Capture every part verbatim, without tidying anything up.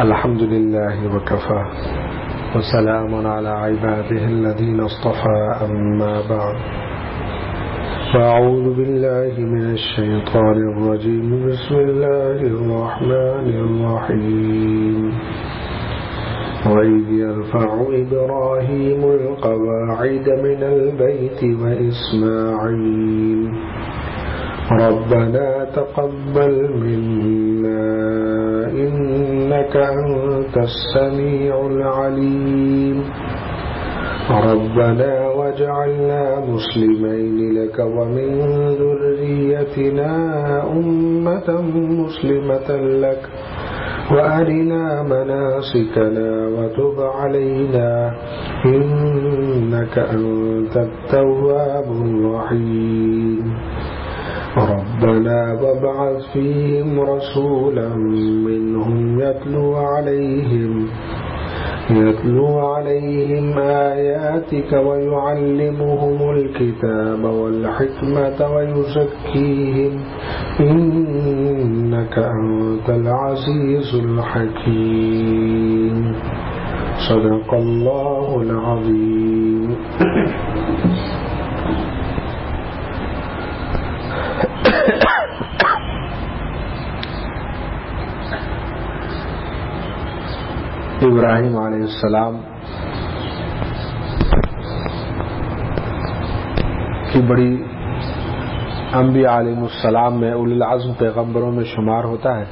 الحمد لله وكفى وسلام على عباده الذين اصطفى أما بعد فأعوذ بالله من الشيطان الرجيم بسم الله الرحمن الرحيم وإذ يرفع إبراهيم القواعد من البيت وإسماعيل ربنا تقبل منا إنك أنت السميع العليم ربنا واجعلنا مسلمين لك ومن ذريتنا أمة مسلمة لك وأرنا مناسكنا وتب علينا إنك أنت التواب الرحيم ربنا وابعث فيهم رسولا منهم يتلو عليهم يتلو عليهم آياتك ويعلمهم الكتاب والحكمة ويزكيهم إنك أنت العزيز الحكيم صدق الله العظيم. ابراہیم علیہ السلام کی بڑی انبیاء علیہ السلام میں اولی العزم پیغمبروں میں شمار ہوتا ہے.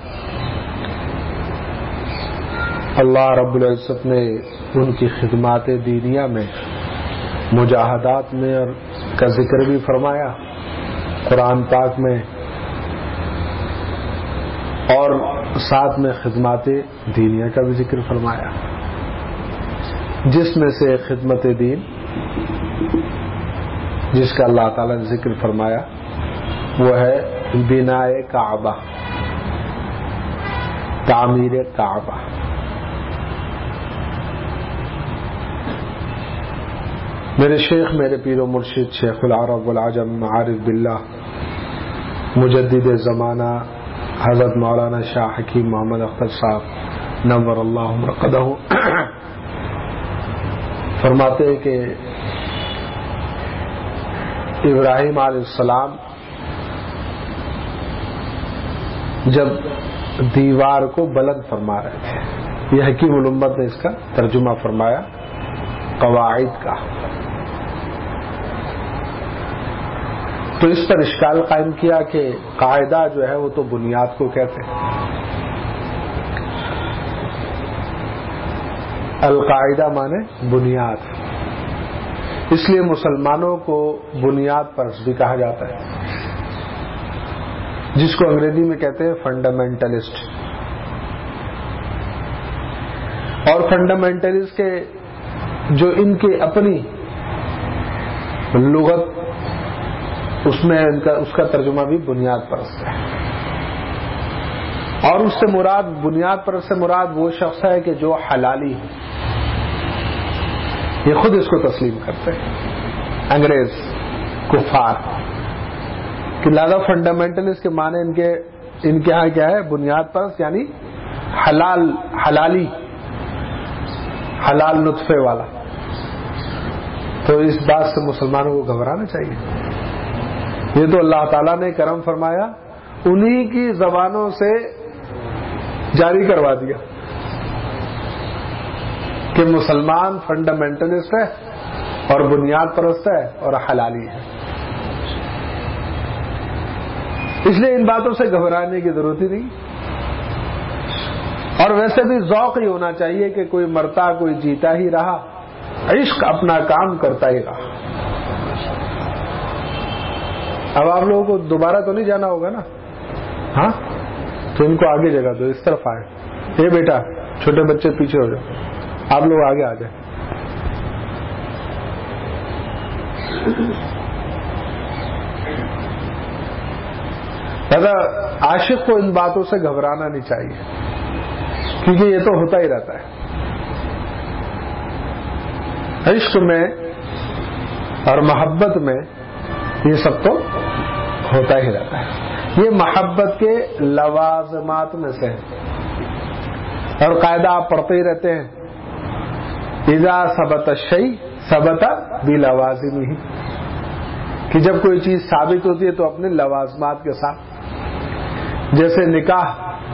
اللہ رب العزت نے ان کی خدمات دینیہ میں مجاہدات میں کا ذکر بھی فرمایا قرآن پاک میں، اور ساتھ میں خدمات دینیہ کا بھی ذکر فرمایا، جس میں سے خدمت دین جس کا اللہ تعالیٰ نے ذکر فرمایا وہ ہے بناء کعبہ، تعمیر کعبہ. میرے شیخ، میرے پیر و مرشد شیخ العرب والعجم عارف باللہ مجدد زمانہ حضرت مولانا شاہ حکیم محمد اختر صاحب نور اللہ مرقدہ فرماتے ہیں کہ ابراہیم علیہ السلام جب دیوار کو بلند فرما رہے تھے، یہ حکیم الامت نے اس کا ترجمہ فرمایا قواعد کا، تو اس پر اشکال قائم کیا کہ قاعدہ جو ہے وہ تو بنیاد کو کہتے ہیں. القاعدہ مانے بنیاد، اس لیے مسلمانوں کو بنیاد پرست بھی کہا جاتا ہے، جس کو انگریزی میں کہتے ہیں فنڈامنٹلسٹ. اور فنڈامنٹلسٹ کے جو ان کی اپنی لغت اس میں ان کا اس کا ترجمہ بھی بنیاد پرست ہے، اور اس سے مراد بنیاد پرست سے مراد وہ شخص ہے کہ جو حلالی ہے، یہ خود اس کو تسلیم کرتے ہیں انگریز کفار کہ لہذا فنڈامنٹلسٹ کے معنی ان کے ان کے ہاں کیا ہے؟ بنیاد پرست، یعنی حلال حلالی حلال نطفے والا. تو اس بات سے مسلمانوں کو گھبرانا چاہیے. یہ تو اللہ تعالیٰ نے کرم فرمایا انہی کی زبانوں سے جاری کروا دیا کہ مسلمان فنڈامنٹلسٹ ہے اور بنیاد پرست ہے اور حلالی ہے. اس لیے ان باتوں سے گھبرانے کی ضرورت ہی نہیں. اور ویسے بھی ذوق ہی ہونا چاہیے کہ کوئی مرتا کوئی جیتا ہی رہا، عشق اپنا کام کرتا ہی رہا. اب آپ لوگوں کو دوبارہ تو نہیں جانا ہوگا نا؟ ہاں، تو ان کو آگے جگہ دو، اس طرف آئے. اے بیٹا، چھوٹے بچے پیچھے ہو جاؤ، آپ لوگ آگے آ جائیں. دادا، عاشق کو ان باتوں سے گھبرانا نہیں چاہیے، کیونکہ یہ تو ہوتا ہی رہتا ہے. عشق میں اور محبت میں یہ سب تو ہوتا ہی رہتا ہے. یہ محبت کے لوازمات میں سے ہے. اور قاعدہ آپ پڑھتے ہی رہتے ہیں، اذا ثبت الشیء ثبت بلوازمہ، کہ جب کوئی چیز ثابت ہوتی ہے تو اپنے لوازمات کے ساتھ. جیسے نکاح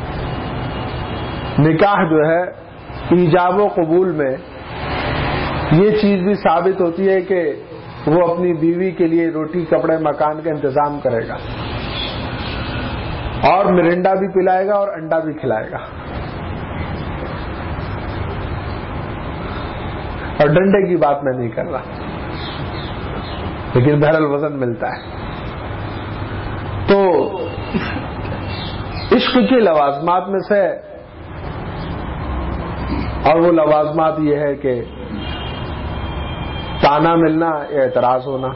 نکاح جو ہے ایجاب و قبول میں یہ چیز بھی ثابت ہوتی ہے کہ وہ اپنی بیوی کے لیے روٹی کپڑے مکان کا انتظام کرے گا، اور مرنڈا بھی پلائے گا اور انڈا بھی کھلائے گا، اور ڈنڈے کی بات میں نہیں کر رہا، لیکن بہرحال وزن ملتا ہے. تو عشق کے لوازمات میں سے، اور وہ لوازمات یہ ہے کہ تانا ملنا، اعتراض ہونا.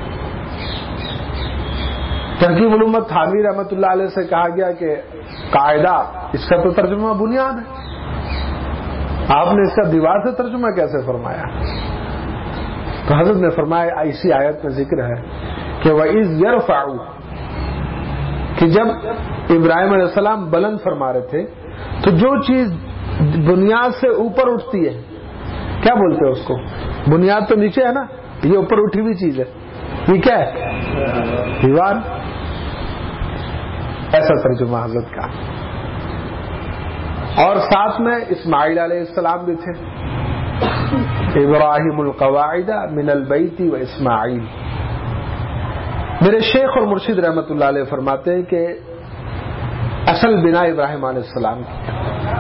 تحقیق علومت تھانوی رحمۃ اللہ علیہ سے کہا گیا کہ قاعدہ، اس کا تو ترجمہ بنیاد ہے، آپ نے اس کا دیوار سے ترجمہ کیسے فرمایا؟ تو حضرت نے فرمایا ایسی آیت میں ذکر ہے کہ وَإِذْ يَرْفَعُ، کہ جب ابراہیم علیہ السلام بلند فرما رہے تھے تو جو چیز بنیاد سے اوپر اٹھتی ہے کیا بولتے ہیں اس کو؟ بنیاد تو نیچے ہے نا، یہ اوپر اٹھی ہوئی چیز ہے، یہ کیا ہے؟ دیوار. ایسا ترجمہ حضرت کا. اور ساتھ میں اسماعیل علیہ السلام بھی تھے، ابراہیم القواعد من البیت و اسماعیل. میرے شیخ اور مرشد رحمت اللہ علیہ فرماتے ہیں کہ اصل بنا ابراہیم علیہ السلام کی،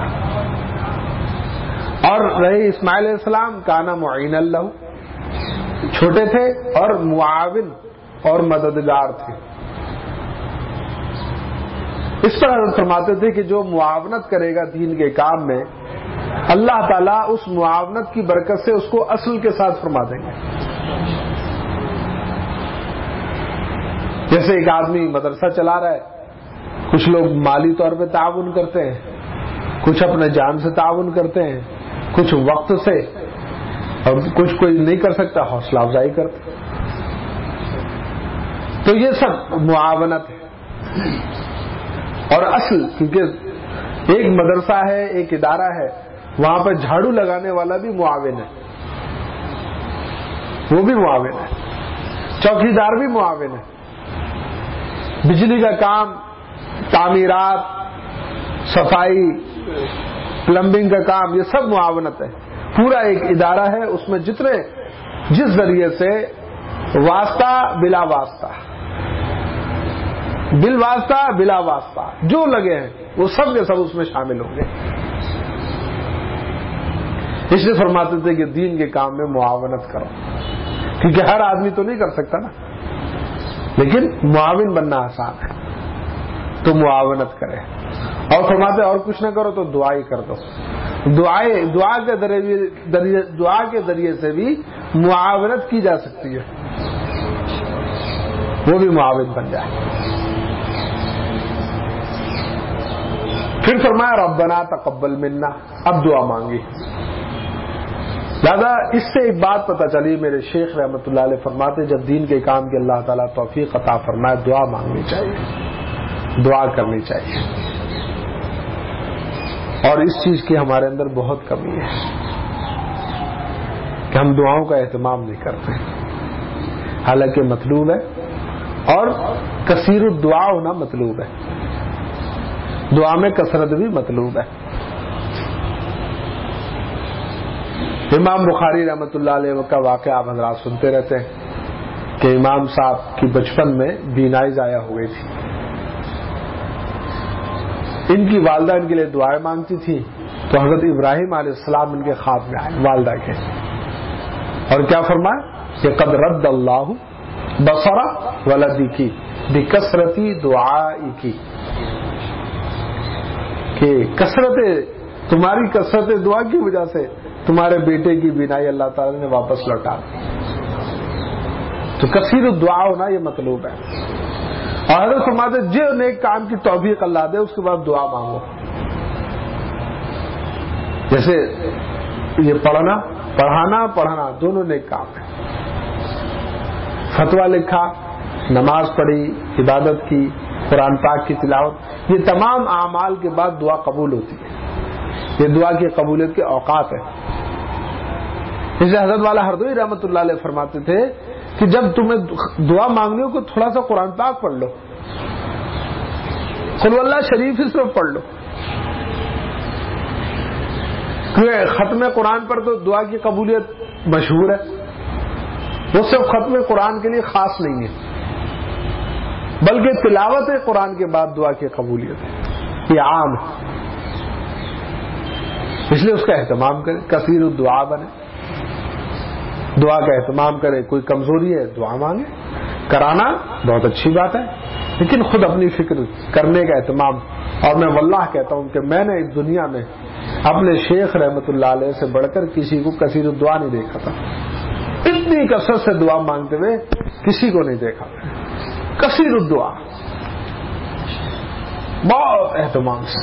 اور رہے اسماعیل علیہ السلام کانا معین اللہ، چھوٹے تھے اور معاون اور مددگار تھے. اس پر حضرت فرماتے تھے کہ جو معاونت کرے گا دین کے کام میں، اللہ تعالیٰ اس معاونت کی برکت سے اس کو اصل کے ساتھ فرما دیں گے. جیسے ایک آدمی مدرسہ چلا رہا ہے، کچھ لوگ مالی طور پہ تعاون کرتے ہیں، کچھ اپنے جان سے تعاون کرتے ہیں، کچھ وقت سے، اور کچھ کوئی نہیں کر سکتا حوصلہ افزائی کرتے. تو یہ سب معاونت ہے. اور اصل، کیونکہ ایک مدرسہ ہے، ایک ادارہ ہے، وہاں پہ جھاڑو لگانے والا بھی معاون ہے، وہ بھی معاون ہے، چوکیدار بھی معاون ہے، بجلی کا کام، تعمیرات، صفائی، پلمبنگ کا کام، یہ سب معاونت ہے. پورا ایک ادارہ ہے، اس میں جتنے جس ذریعے سے واسطہ بلا واسطہ، بل واسطہ بلا واسطہ جو لگے ہیں وہ سب کے سب اس میں شامل ہوں گے. اس لیے فرماتے تھے کہ دین کے کام میں معاونت کرو، کیونکہ ہر آدمی تو نہیں کر سکتا نا، لیکن معاون بننا آسان ہے، تو معاونت کرے. اور فرماتے اور کچھ نہ کرو تو دعا ہی کر دو. دعائے دعا کے ذریعے دعا کے ذریعے سے بھی معاونت کی جا سکتی ہے، وہ بھی معاون بن جائے. پھر فرمایا ربنا تقبل منا، اب دعا مانگی. دادا اس سے ایک بات پتہ چلی، میرے شیخ رحمت اللہ علیہ فرماتے جب دین کے کام کے اللہ تعالیٰ توفیق عطا فرمائے دعا مانگنی چاہیے، دعا کرنی چاہیے. اور اس چیز کی ہمارے اندر بہت کمی ہے کہ ہم دعاؤں کا اہتمام نہیں کرتے، حالانکہ مطلوب ہے، اور کثیر الدعا ہونا مطلوب ہے، دعا میں کثرت بھی مطلوب ہے. امام بخاری رحمت اللہ علیہ کا واقعہ آپ حضرات سنتے رہتے ہیں کہ امام صاحب کی بچپن میں بینائی ضائع ہو گئی تھی. ان کی والدہ ان کے لیے دعائیں مانگتی تھی، تو حضرت ابراہیم علیہ السلام ان کے خواب میں آئے والدہ کے، اور کیا فرمایا کہ قد رد اللہ بصر ولدی بکثرتی دعائی کی، کہ کثرت تمہاری کثرت دعا کی وجہ سے تمہارے بیٹے کی بینائی اللہ تعالی نے واپس لوٹا. تو کثیر الدعا ہونا یہ مطلوب ہے. اور حضرت فرماتے جو نیک کام کی توفیق اللہ دے اس کے بعد دعا مانگو. جیسے یہ پڑھنا پڑھانا پڑھانا دونوں نیک کام ہیں. فتویٰ لکھا، نماز پڑھی، عبادت کی، قرآن پاک کی تلاوت، یہ تمام اعمال کے بعد دعا قبول ہوتی ہے. یہ دعا کی قبولیت کے اوقات ہیں. اس لیے حضرت والا ہردوئی رحمۃ اللہ علیہ فرماتے تھے کہ جب تمہیں دعا مانگنی ہو کہ تھوڑا سا قرآن پاک پڑھ لو، قل اللہ شریف ہی صرف پڑھ لو، کیونکہ ختم قرآن پر تو دعا کی قبولیت مشہور ہے. وہ صرف ختم قرآن کے لیے خاص نہیں ہے، بلکہ تلاوت قرآن کے بعد دعا کی قبولیت ہے، یہ عام ہے. اس لیے اس کا اہتمام کرے، کثیر الدعا بنے، دعا کا اہتمام کرے. کوئی کمزوری ہے دعا مانگے، کرانا بہت اچھی بات ہے، لیکن خود اپنی فکر کرنے کا اہتمام. اور میں واللہ کہتا ہوں کہ میں نے اس دنیا میں اپنے شیخ رحمت اللہ علیہ سے بڑھ کر کسی کو کثیر الدعا نہیں دیکھا تھا. اتنی کثرت سے دعا مانگتے ہوئے کسی کو نہیں دیکھا. کثیر الدعا، بہت اہتمام سے.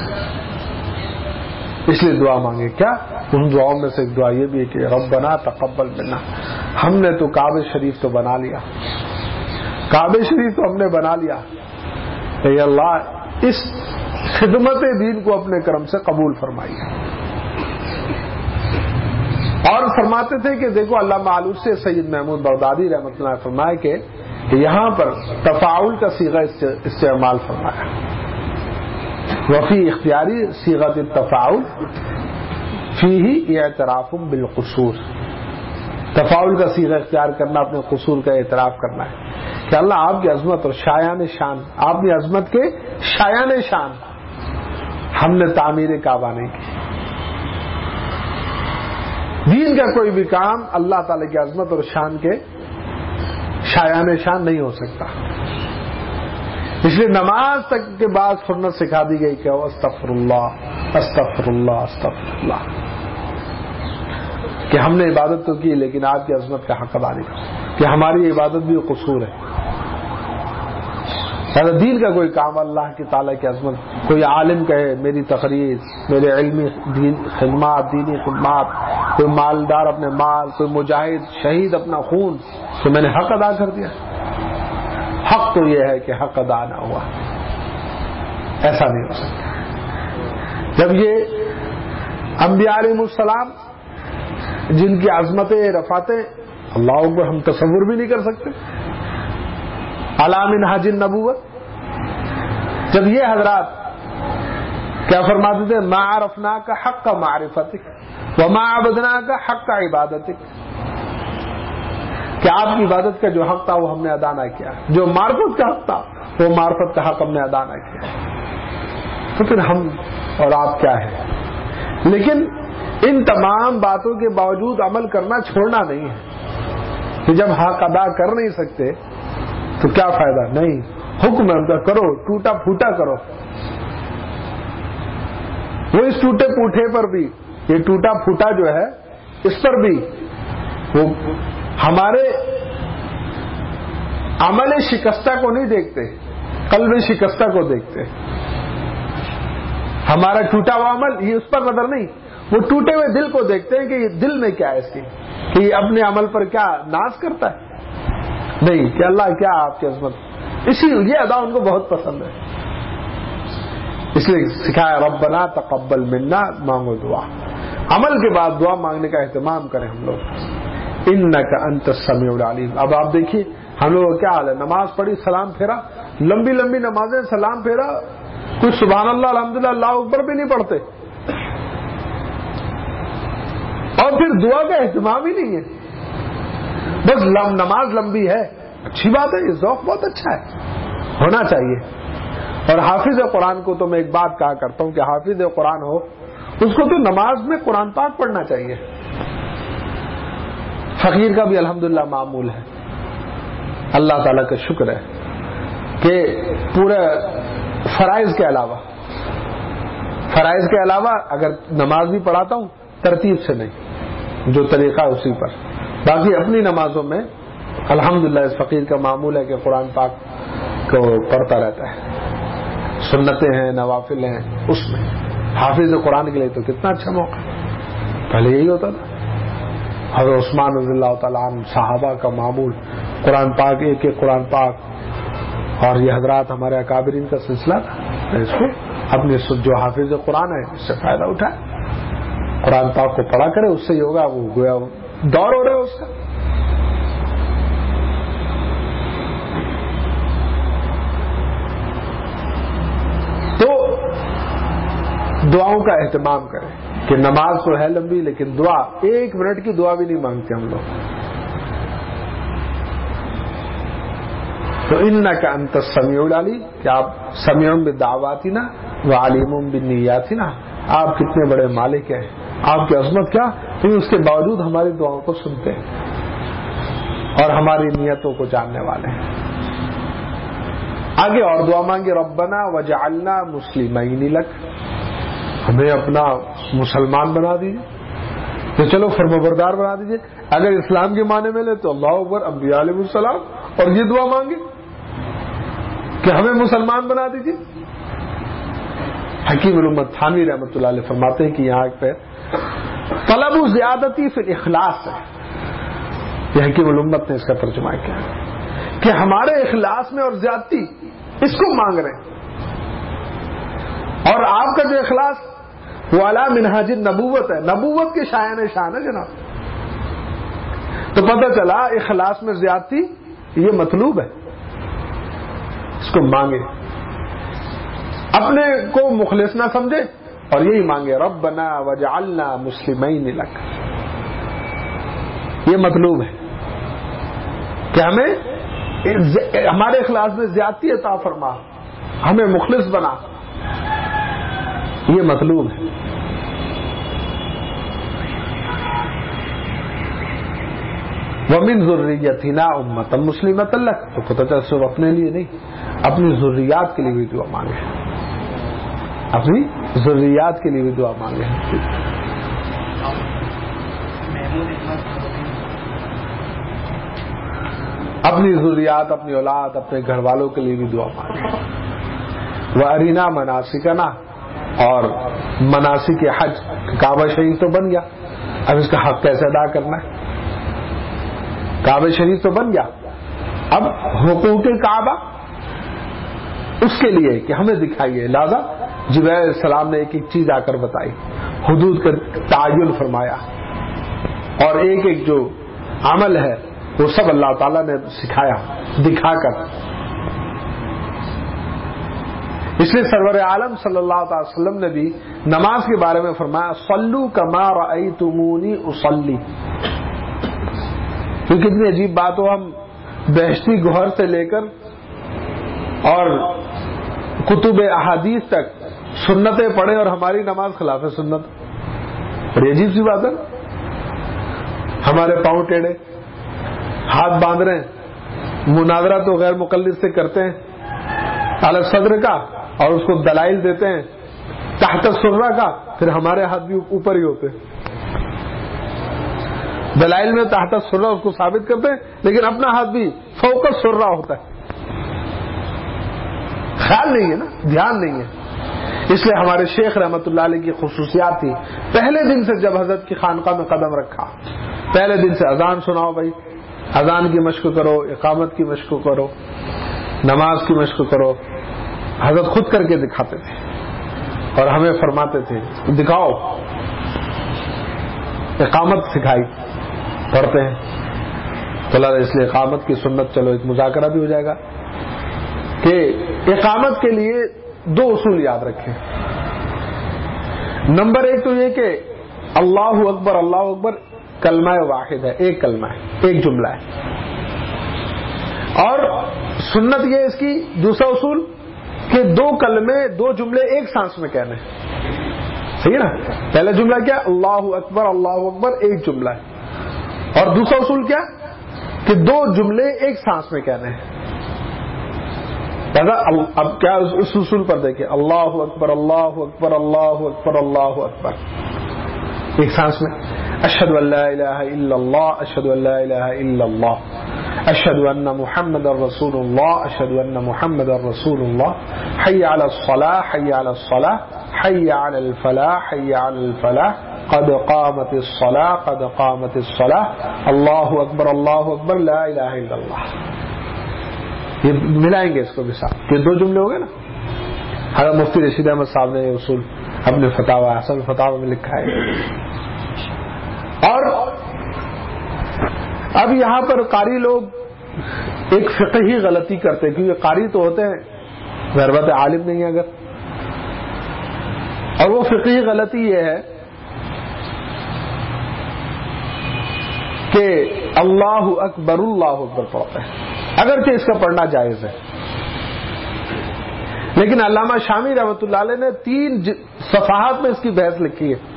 اس لیے دعا مانگے. کیا ان دعاؤں میں سے ایک دعا یہ بھی ہے کہ ربنا تقبل منا. ہم نے تو کعبہ شریف تو بنا لیا، کعبہ شریف تو ہم نے بنا لیا، اے اللہ اس خدمت دین کو اپنے کرم سے قبول فرمائیے. اور فرماتے تھے کہ دیکھو علامہ آلوسی سے سید محمود بغدادی رحمۃ اللہ فرمائے کہ یہاں پر تفاعل کا صیغہ استعمال فرمایا، وفی اختیاری صیغۃ التفاعل فیہ اعتراف بالقصور. تفاعل کا صیغہ اختیار کرنا اپنے قصور کا اعتراف کرنا ہے کہ اللہ آپ کی عظمت اور شایان شان، آپ کی عظمت کے شایان شان ہم نے تعمیر کعبہ نہیں کی. دین کا کوئی بھی کام اللہ تعالی کی عظمت اور شان کے شایان شان نہیں ہو سکتا. اس لیے نماز تک کے بعد سنت سکھا دی گئی کہ استغفر اللہ استغفر اللہ استغفر اللہ، کہ ہم نے عبادت تو کی لیکن آپ کی عظمت کا حق ادا نہیں کیا، کہ ہماری عبادت بھی قصور ہے. دین کا کوئی کام اللہ کی تعالیٰ کی عظمت، کوئی عالم کہے میری تقریر، میرے علمی دین خدمات، دینی خدمات، کوئی مالدار اپنے مال، کوئی مجاہد شہید اپنا خون، تو میں نے حق ادا کر دیا. حق تو یہ ہے کہ حق ادا نہ ہوا، ایسا نہیں ہو سکتا. جب یہ انبیاء علیہ السلام جن کی عظمتیں رفعتیں اللہ اکبر ہم تصور بھی نہیں کر سکتے، علام حج النبوت، جب یہ حضرات کیا فرماتے تھے ما عرفناک حق معرفتک وما عبدناک حق عبادتک، کہ آپ کی عبادت کا جو حق تھا وہ ہم نے ادا نہ کیا، جو معرفت کا حق تھا وہ معرفت کا حق ہم نے ادا نہ کیا. تو پھر ہم اور آپ کیا ہے؟ لیکن ان تمام باتوں کے باوجود عمل کرنا چھوڑنا نہیں ہے کہ جب حق ادا کر نہیں سکتے تو کیا فائدہ. نہیں، حکم ہے ان کا کرو، ٹوٹا پھوٹا کرو. وہ اس ٹوٹے پھوٹے پر بھی، یہ ٹوٹا پھوٹا جو ہے اس پر بھی وہ ہمارے عمل شکستہ کو نہیں دیکھتے، قلب شکستہ کو دیکھتے. ہمارا ٹوٹا ہوا عمل یہ اس پر نظر نہیں، وہ ٹوٹے ہوئے دل کو دیکھتے ہیں کہ یہ دل میں کیا ہے اس کی، کہ یہ اپنے عمل پر کیا ناز کرتا ہے. نہیں کہ اللہ کیا آپ کی عظمت، اسی یہ ادا ان کو بہت پسند ہے. اس لیے سکھایا ربنا تقبل منا، مانگو دعا، عمل کے بعد دعا مانگنے کا اہتمام کریں ہم لوگ. انک انت السمیع العلیم. اب آپ دیکھیے ہم لوگ کا کیا حال ہے، نماز پڑھی سلام پھیرا، لمبی لمبی نمازیں سلام پھیرا، کچھ سبحان اللہ الحمدللہ اللہ اکبر بھی نہیں پڑھتے، اور پھر دعا کا اہتمام ہی نہیں ہے. بس لم نماز لمبی ہے، اچھی بات ہے، یہ ذوق بہت اچھا ہے، ہونا چاہیے. اور حافظ قرآن کو تو میں ایک بات کہا کرتا ہوں کہ حافظ قرآن ہو اس کو تو نماز میں قرآن پاک پڑھنا چاہیے. فقیر کا بھی الحمدللہ معمول ہے. اللہ تعالیٰ کا شکر ہے کہ پورے فرائض کے علاوہ فرائض کے علاوہ اگر نماز بھی پڑھاتا ہوں ترتیب سے نہیں، جو طریقہ اسی پر، باقی اپنی نمازوں میں الحمدللہ اس فقیر کا معمول ہے کہ قرآن پاک کو پڑھتا رہتا ہے. سنتیں ہیں، نوافل ہیں، اس میں حافظ قرآن کے لیے تو کتنا اچھا موقع ہے. پہلے یہی ہوتا تھا. حضرت عثمان رضی اللہ تعالیٰ عنہ صحابہ کا معمول قرآن پاک، ایک ایک قرآن پاک، اور یہ حضرات ہمارے اکابرین کا سلسلہ تھا. اس کو اپنے جو حافظ قرآن ہے اس سے فائدہ اٹھائے. قرآن پاک کو پڑھا کرے، اس سے ہی ہوگا، وہ گویا دور ہو رہا ہے اس کا. تو دعاؤں کا اہتمام کریں کہ نماز تو ہے لمبی، لیکن دعا ایک منٹ کی دعا بھی نہیں مانگتے ہم لوگ. تو انک انت السمیع العلیم، کہ آپ سمیع بدعواتنا وعلیم بالنیاتنا، آپ کتنے بڑے مالک ہیں، آپ کی عظمت کیا، لیکن اس کے باوجود ہماری دعاؤں کو سنتے ہیں اور ہماری نیتوں کو جاننے والے ہیں. آگے اور دعا مانگے، ربنا وجعلنا مسلمین لک، ہمیں اپنا مسلمان بنا دیجیے، تو چلو فرمانبردار بنا دیجیے. اگر اسلام کے معنی میں لے تو اللہ اکبر، انبیاء علیہ السلام، اور یہ دعا مانگے کہ ہمیں مسلمان بنا دیجیے. حکیم الامت تھانوی رحمۃ اللہ علیہ فرماتے ہیں کہ یہاں پہ طلب زیادتی فی الاخلاص ہے. یہ حکیم الامت نے اس کا ترجمہ کیا کہ ہمارے اخلاص میں اور زیادتی اس کو مانگ رہے ہیں. اور آپ کا جو اخلاص وہ اعلیٰ منہاج نبوت ہے، نبوت کے شایان شان ہے جناب. تو پتہ چلا اخلاص میں زیادتی یہ مطلوب ہے، اس کو مانگے، اپنے کو مخلص نہ سمجھے اور یہی مانگے ربنا وجعلنا مسلمین لک. یہ مطلوب ہے کہ ہمیں ہمارے اخلاص میں زیادتی عطا فرما، ہمیں مخلص بنا، یہ مطلوب ہے. وَمِن ذُرِّيَّتِنَا أُمَّةً مُسْلِمَةً لَكَ، تو پتہ چلا صرف اپنے لیے نہیں، اپنی ذریات کے لیے بھی دعا مانگے، اپنی ذریات کے لیے بھی دعا مانگے. اپنی ذریات، اپنی اولاد، اپنے گھر والوں کے لیے بھی دعا مانگے. وَأَرِنَا مَنَاسِكَنَا، اور مناسک حج، کعبہ شریف تو بن گیا، اب اس کا حق کیسے ادا کرنا ہے؟ کعبہ شریف تو بن گیا، اب حقوق کعبہ اس کے لیے کہ ہمیں دکھائیے. لہذا جبرائیل علیہ السلام نے ایک ایک چیز آ کر بتائی، حدود کا تعین فرمایا، اور ایک ایک جو عمل ہے وہ سب اللہ تعالیٰ نے سکھایا دکھا کر. اس لیے سرور عالم صلی اللہ تعالی وسلم نے بھی نماز کے بارے میں فرمایا صلو کما رأیتمونی اصلی. یہ کتنی عجیب بات ہو، ہم بہشتی گوہر سے لے کر اور کتب احادیث تک سنتیں پڑھیں اور ہماری نماز خلاف سنت. بڑی عجیب سی بات ہے. ہمارے پاؤں ٹیڑھے، ہاتھ باندھ رہے ہیں، مناظرہ تو غیر مقلد سے کرتے ہیں علی صدر کا، اور اس کو دلائل دیتے ہیں تحت سرہ کا، پھر ہمارے ہاتھ بھی اوپر ہی ہوتے ہیں. دلائل میں تحت سرہ اس کو ثابت کرتے ہیں، لیکن اپنا ہاتھ بھی فوق سرہ ہوتا ہے. خیال نہیں ہے نا، دھیان نہیں ہے. اس لیے ہمارے شیخ رحمت اللہ علیہ کی خصوصیات تھی، پہلے دن سے جب حضرت کی خانقاہ میں قدم رکھا، پہلے دن سے اذان سناؤ بھائی، اذان کی مشق کرو، اقامت کی مشق کرو، نماز کی مشق کرو. حضرت خود کر کے دکھاتے تھے اور ہمیں فرماتے تھے دکھاؤ. اقامت سکھائی، پڑھتے ہیں چلا. اس لیے اقامت کی سنت، چلو ایک مذاکرہ بھی ہو جائے گا کہ اقامت کے لیے دو اصول یاد رکھیں. نمبر ایک تو یہ کہ اللہ اکبر اللہ اکبر کلمہ واحد ہے، ایک کلمہ ہے، ایک جملہ ہے. اور سنت یہ اس کی دوسرا اصول کہ دو کلمے دو جملے ایک سانس میں کہنے. صحیح ہے نا؟ پہلا جملہ کیا؟ اللہ اکبر اللہ اکبر، ایک جملہ ہے. اور دوسرا اصول کیا کہ دو جملے ایک سانس میں کہنے ہیں. اب کیا اس اصول پر دیکھیں، اللہ اکبر اللہ اکبر اللہ اکبر اللہ اکبر ایک سانس میں. اشہد ان لا الہ الا اللہ اشہد ان لا الہ الا اللہ اشہد ان محمد رسول اللہ اشہد ان محمد رسول اللہ حی علی الصلاۃ حی علی الصلاۃ حی علی الفلاح حی علی الفلاح قد قامت الصلاۃ قد قامت الصلاۃ اللہ اکبر اللہ اکبر لا الہ الا اللہ. یہ ملائیں گے اس کو بھی ساتھ، یہ دو جملے ہو گئے نا. حضرت مفتی رشید احمد صاحب نے یہ اصول اپنے فتاوی اصل فتاوی میں لکھا ہے. اور اب یہاں پر قاری لوگ ایک فقہی غلطی کرتے، کیونکہ قاری تو ہوتے ہیں غیر بات عالم نہیں ہے اگر، اور وہ فقہی غلطی یہ ہے کہ اللہ اکبر اللہ اکبر پڑھتے ہیں، اگرچہ اس کا پڑھنا جائز ہے، لیکن علامہ شامی رحمۃ اللہ علیہ نے تین صفحات میں اس کی بحث لکھی ہے.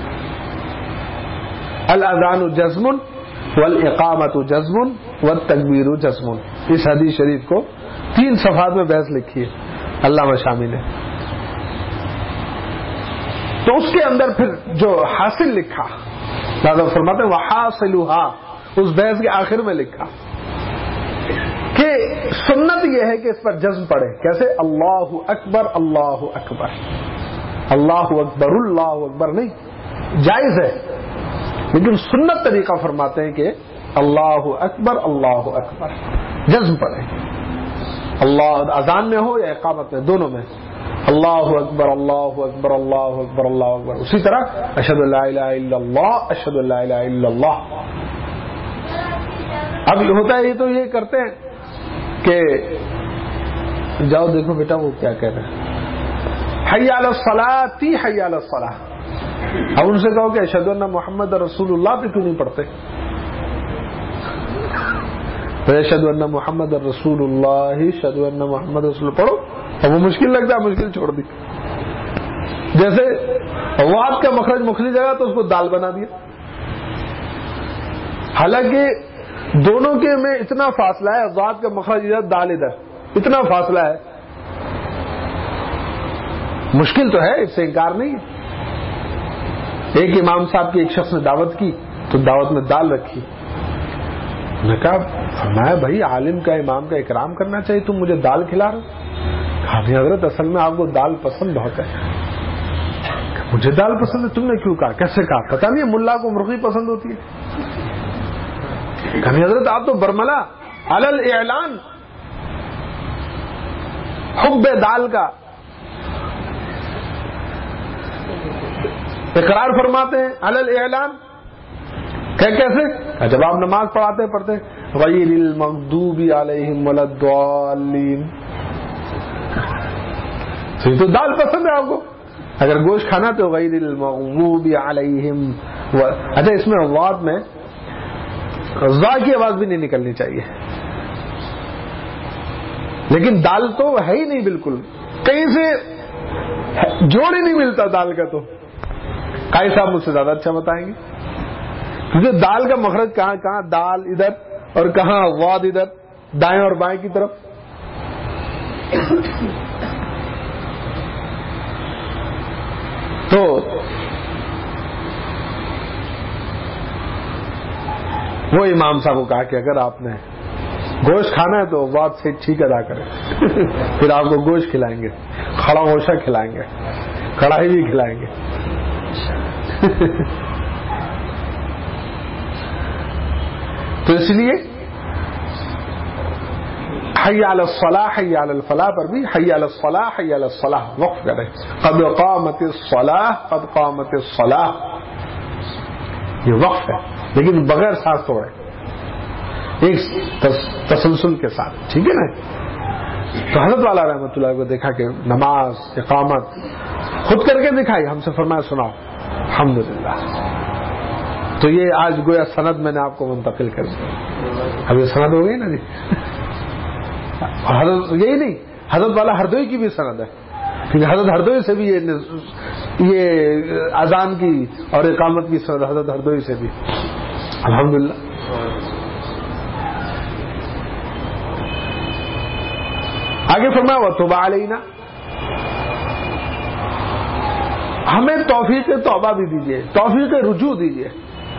الاذان جزم والاقامۃ جزم والتکبیر جزم، اس حدیث شریف کو تین صفحات میں بحث لکھی ہے علامہ شامی نے. تو اس کے اندر پھر جو حاصل لکھا، لہذا فرماتے ہیں وحاصلها، اس بحث کے آخر میں لکھا کہ سنت یہ ہے کہ اس پر جزم پڑھے. کیسے؟ اللہ اکبر اللہ اکبر، اللہ اکبر اللہ اکبر نہیں، جائز ہے لیکن سنت طریقہ فرماتے ہیں کہ اللہ اکبر اللہ اکبر جزم پڑھے، اللہ اذان میں ہو یا اقامت میں، دونوں میں اللہ اکبر اللہ اکبر اللہ اکبر اللہ اکبر. اسی طرح اشہد ان لا الہ الا اللہ اشہد ان لا الہ الا اللہ. اب ہوتا ہے یہ تو یہ کرتے ہیں کہ جاؤ دیکھو بیٹا وہ کیا کہہ رہے ہیں، حی علی الصلاۃ حی علی الصلاۃ. اب ان سے کہو کہ اشہد ان محمد رسول اللہ پہ کیوں نہیں پڑھتے؟ اشہد ان محمد رسول اللہ اشہد ان محمد رسول اللہ پڑھو. اب وہ مشکل لگتا ہے، مشکل چھوڑ دی. جیسے واد کا مخرج مخلی جگہ تو اس کو دال بنا دیا، حالانکہ دونوں کے میں اتنا فاصلہ ہے، واد کا مخرج ادھر دال ادھر، اتنا فاصلہ ہے. مشکل تو ہے، اس سے انکار نہیں ہے. ایک امام صاحب کی ایک شخص نے دعوت کی تو دعوت میں دال رکھی. میں کہا فرمایا بھائی عالم کا امام کا اکرام کرنا چاہیے، تم مجھے دال کھلا رہے ہو. کہا حضرت اصل میں آپ کو دال پسند بہت ہے. مجھے دال پسند ہے، تم نے کیوں کہا؟ کیسے کہا؟ پتا نہیں ملا کو مرغی پسند ہوتی ہے. کہا حضرت آپ تو برملا علی الاعلان حب دال کا اقرار فرماتے ہیں علی الاعلان. کہ کیسے؟ جب آپ نماز پڑھاتے پڑھتے غیر المغضوب علیہم ولا الضالین، تو دال پسند ہے آپ کو. اگر گوشت کھانا تو غیر المغضوب علیہم. اچھا اس میں واد میں ذا کی آواز بھی نہیں نکلنی چاہیے، لیکن دال تو ہے ہی نہیں، بالکل کہیں سے جوڑ ہی نہیں ملتا دال کا. تو قائد صاحب مجھ سے زیادہ اچھا بتائیں گے، کیونکہ دال کا مخرج کہاں کہاں، دال ادھر اور کہاں واد ادھر، دائیں اور بائیں کی طرف. تو وہ امام صاحب کو کہا کہ اگر آپ نے گوشت کھانا ہے تو واد سے ٹھیک ادا کریں، پھر آپ کو گوشت کھلائیں گے، کھڑا گوشہ کھلائیں گے، کڑھائی بھی کھلائیں گے. تو اس لیے حی علی الصلاح حی علی الفلاح پر بھی حی علی الصلاح حی علی الصلاح وقف کریں. قد قامت الصلاح قد قامت الصلاح، یہ وقف ہے لیکن بغیر سانس توڑے، ایک تسلسل کے ساتھ. ٹھیک ہے نا؟ تو حضرت والا رحمۃ اللہ کو دیکھا کہ نماز اقامت خود کر کے دکھائی، ہم سے فرمایا سناؤ. الحمدللہ. تو یہ آج گویا سند میں نے آپ کو منتقل کر دی. اب یہ سند ہو گئی نا جی. حضرت یہی نہیں، حضرت والا ہردوئی کی بھی سند ہے، کیونکہ حضرت ہردوئی سے بھی یہ یہ اذان کی اور اقامت کی سند حضرت ہردوئی سے بھی. الحمدللہ. آگے فرمایا وتوب علینا، ہمیں توفیق توبہ بھی دیجیے، توفیق رجوع دیجیے،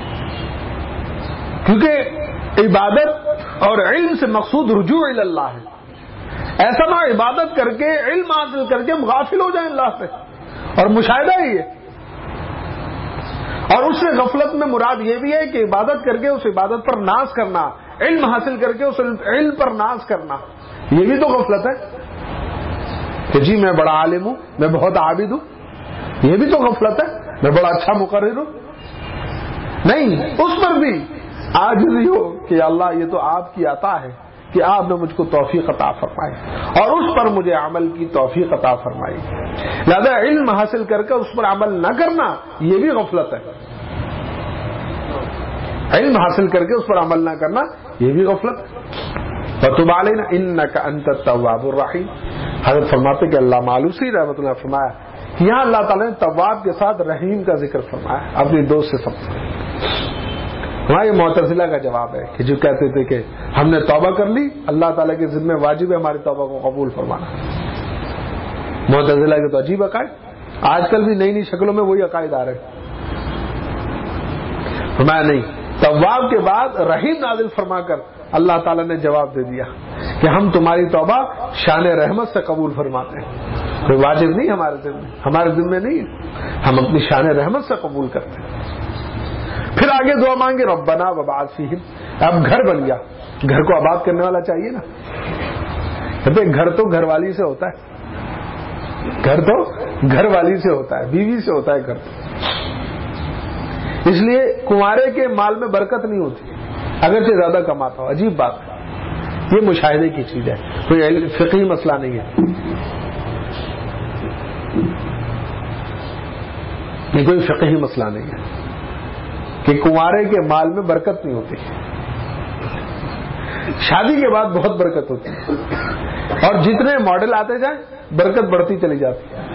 کیونکہ عبادت اور علم سے مقصود رجوع الی اللہ ہے. ایسا نہ عبادت کر کے علم حاصل کر کے ہم غافل ہو جائیں اللہ سے، اور مشاہدہ ہی ہے. اور اس سے غفلت میں مراد یہ بھی ہے کہ عبادت کر کے اس عبادت پر ناز کرنا، علم حاصل کر کے اس علم پر ناز کرنا، یہ بھی تو غفلت ہے کہ جی میں بڑا عالم ہوں، میں بہت عابد ہوں، یہ بھی تو غفلت ہے. میں بڑا اچھا مقرر ہوں نہیں, اس پر بھی عاجزی ہو کہ اللہ یہ تو آپ کی عطا ہے کہ آپ نے مجھ کو توفیق عطا فرمائی اور اس پر مجھے عمل کی توفیق عطا فرمائی. لہذا علم حاصل کر کے اس پر عمل نہ کرنا یہ بھی غفلت ہے. علم حاصل کر کے اس پر عمل نہ کرنا یہ بھی غفلت ہے. وَتُبْ عَلَيْنَا إِنَّكَ أَنْتَ التَّوَّابُ الرَّحِيمُ. حضرت فرماتے کہ اللہ معلوسی رحمۃ اللہ فرمایا کہ یہاں اللہ تعالیٰ نے تواب کے ساتھ رحیم کا ذکر فرمایا اپنی دوست سے سب. ہمارا یہ معتزلہ کا جواب ہے کہ جو کہتے تھے کہ ہم نے توبہ کر لی, اللہ تعالیٰ کے ذمہ واجب ہے ہماری توبہ کو قبول فرمانا. معتزلہ کے تو عجیب عقائد, آج کل بھی نئی نئی شکلوں میں وہی عقائد آ رہے. فرمایا نہیں, تواب کے بعد رحیم نازل فرما کر اللہ تعالیٰ نے جواب دے دیا کہ ہم تمہاری توبہ شان رحمت سے قبول فرماتے ہیں. کوئی واجب نہیں ہمارے ذمہ, ہمارے ذمہ نہیں, ہم اپنی شان رحمت سے قبول کرتے ہیں. پھر آگے دعا مانگے ربنا وبعث فیہم. اب گھر بن گیا, گھر کو آباد کرنے والا چاہیے نا. کہتے گھر تو گھر والی سے ہوتا ہے, گھر تو گھر والی سے ہوتا ہے, بیوی سے ہوتا ہے گھر. اس لیے کنوارے کے مال میں برکت نہیں ہوتی اگرچہ زیادہ کماتا ہو. عجیب بات ہے, یہ مشاہدے کی چیز ہے, کوئی فقہی مسئلہ نہیں ہے, یہ کوئی فقہی مسئلہ نہیں ہے کہ کنوارے کے مال میں برکت نہیں ہوتی. شادی کے بعد بہت برکت ہوتی ہے اور جتنے ماڈل آتے جائیں برکت بڑھتی چلی جاتی ہے.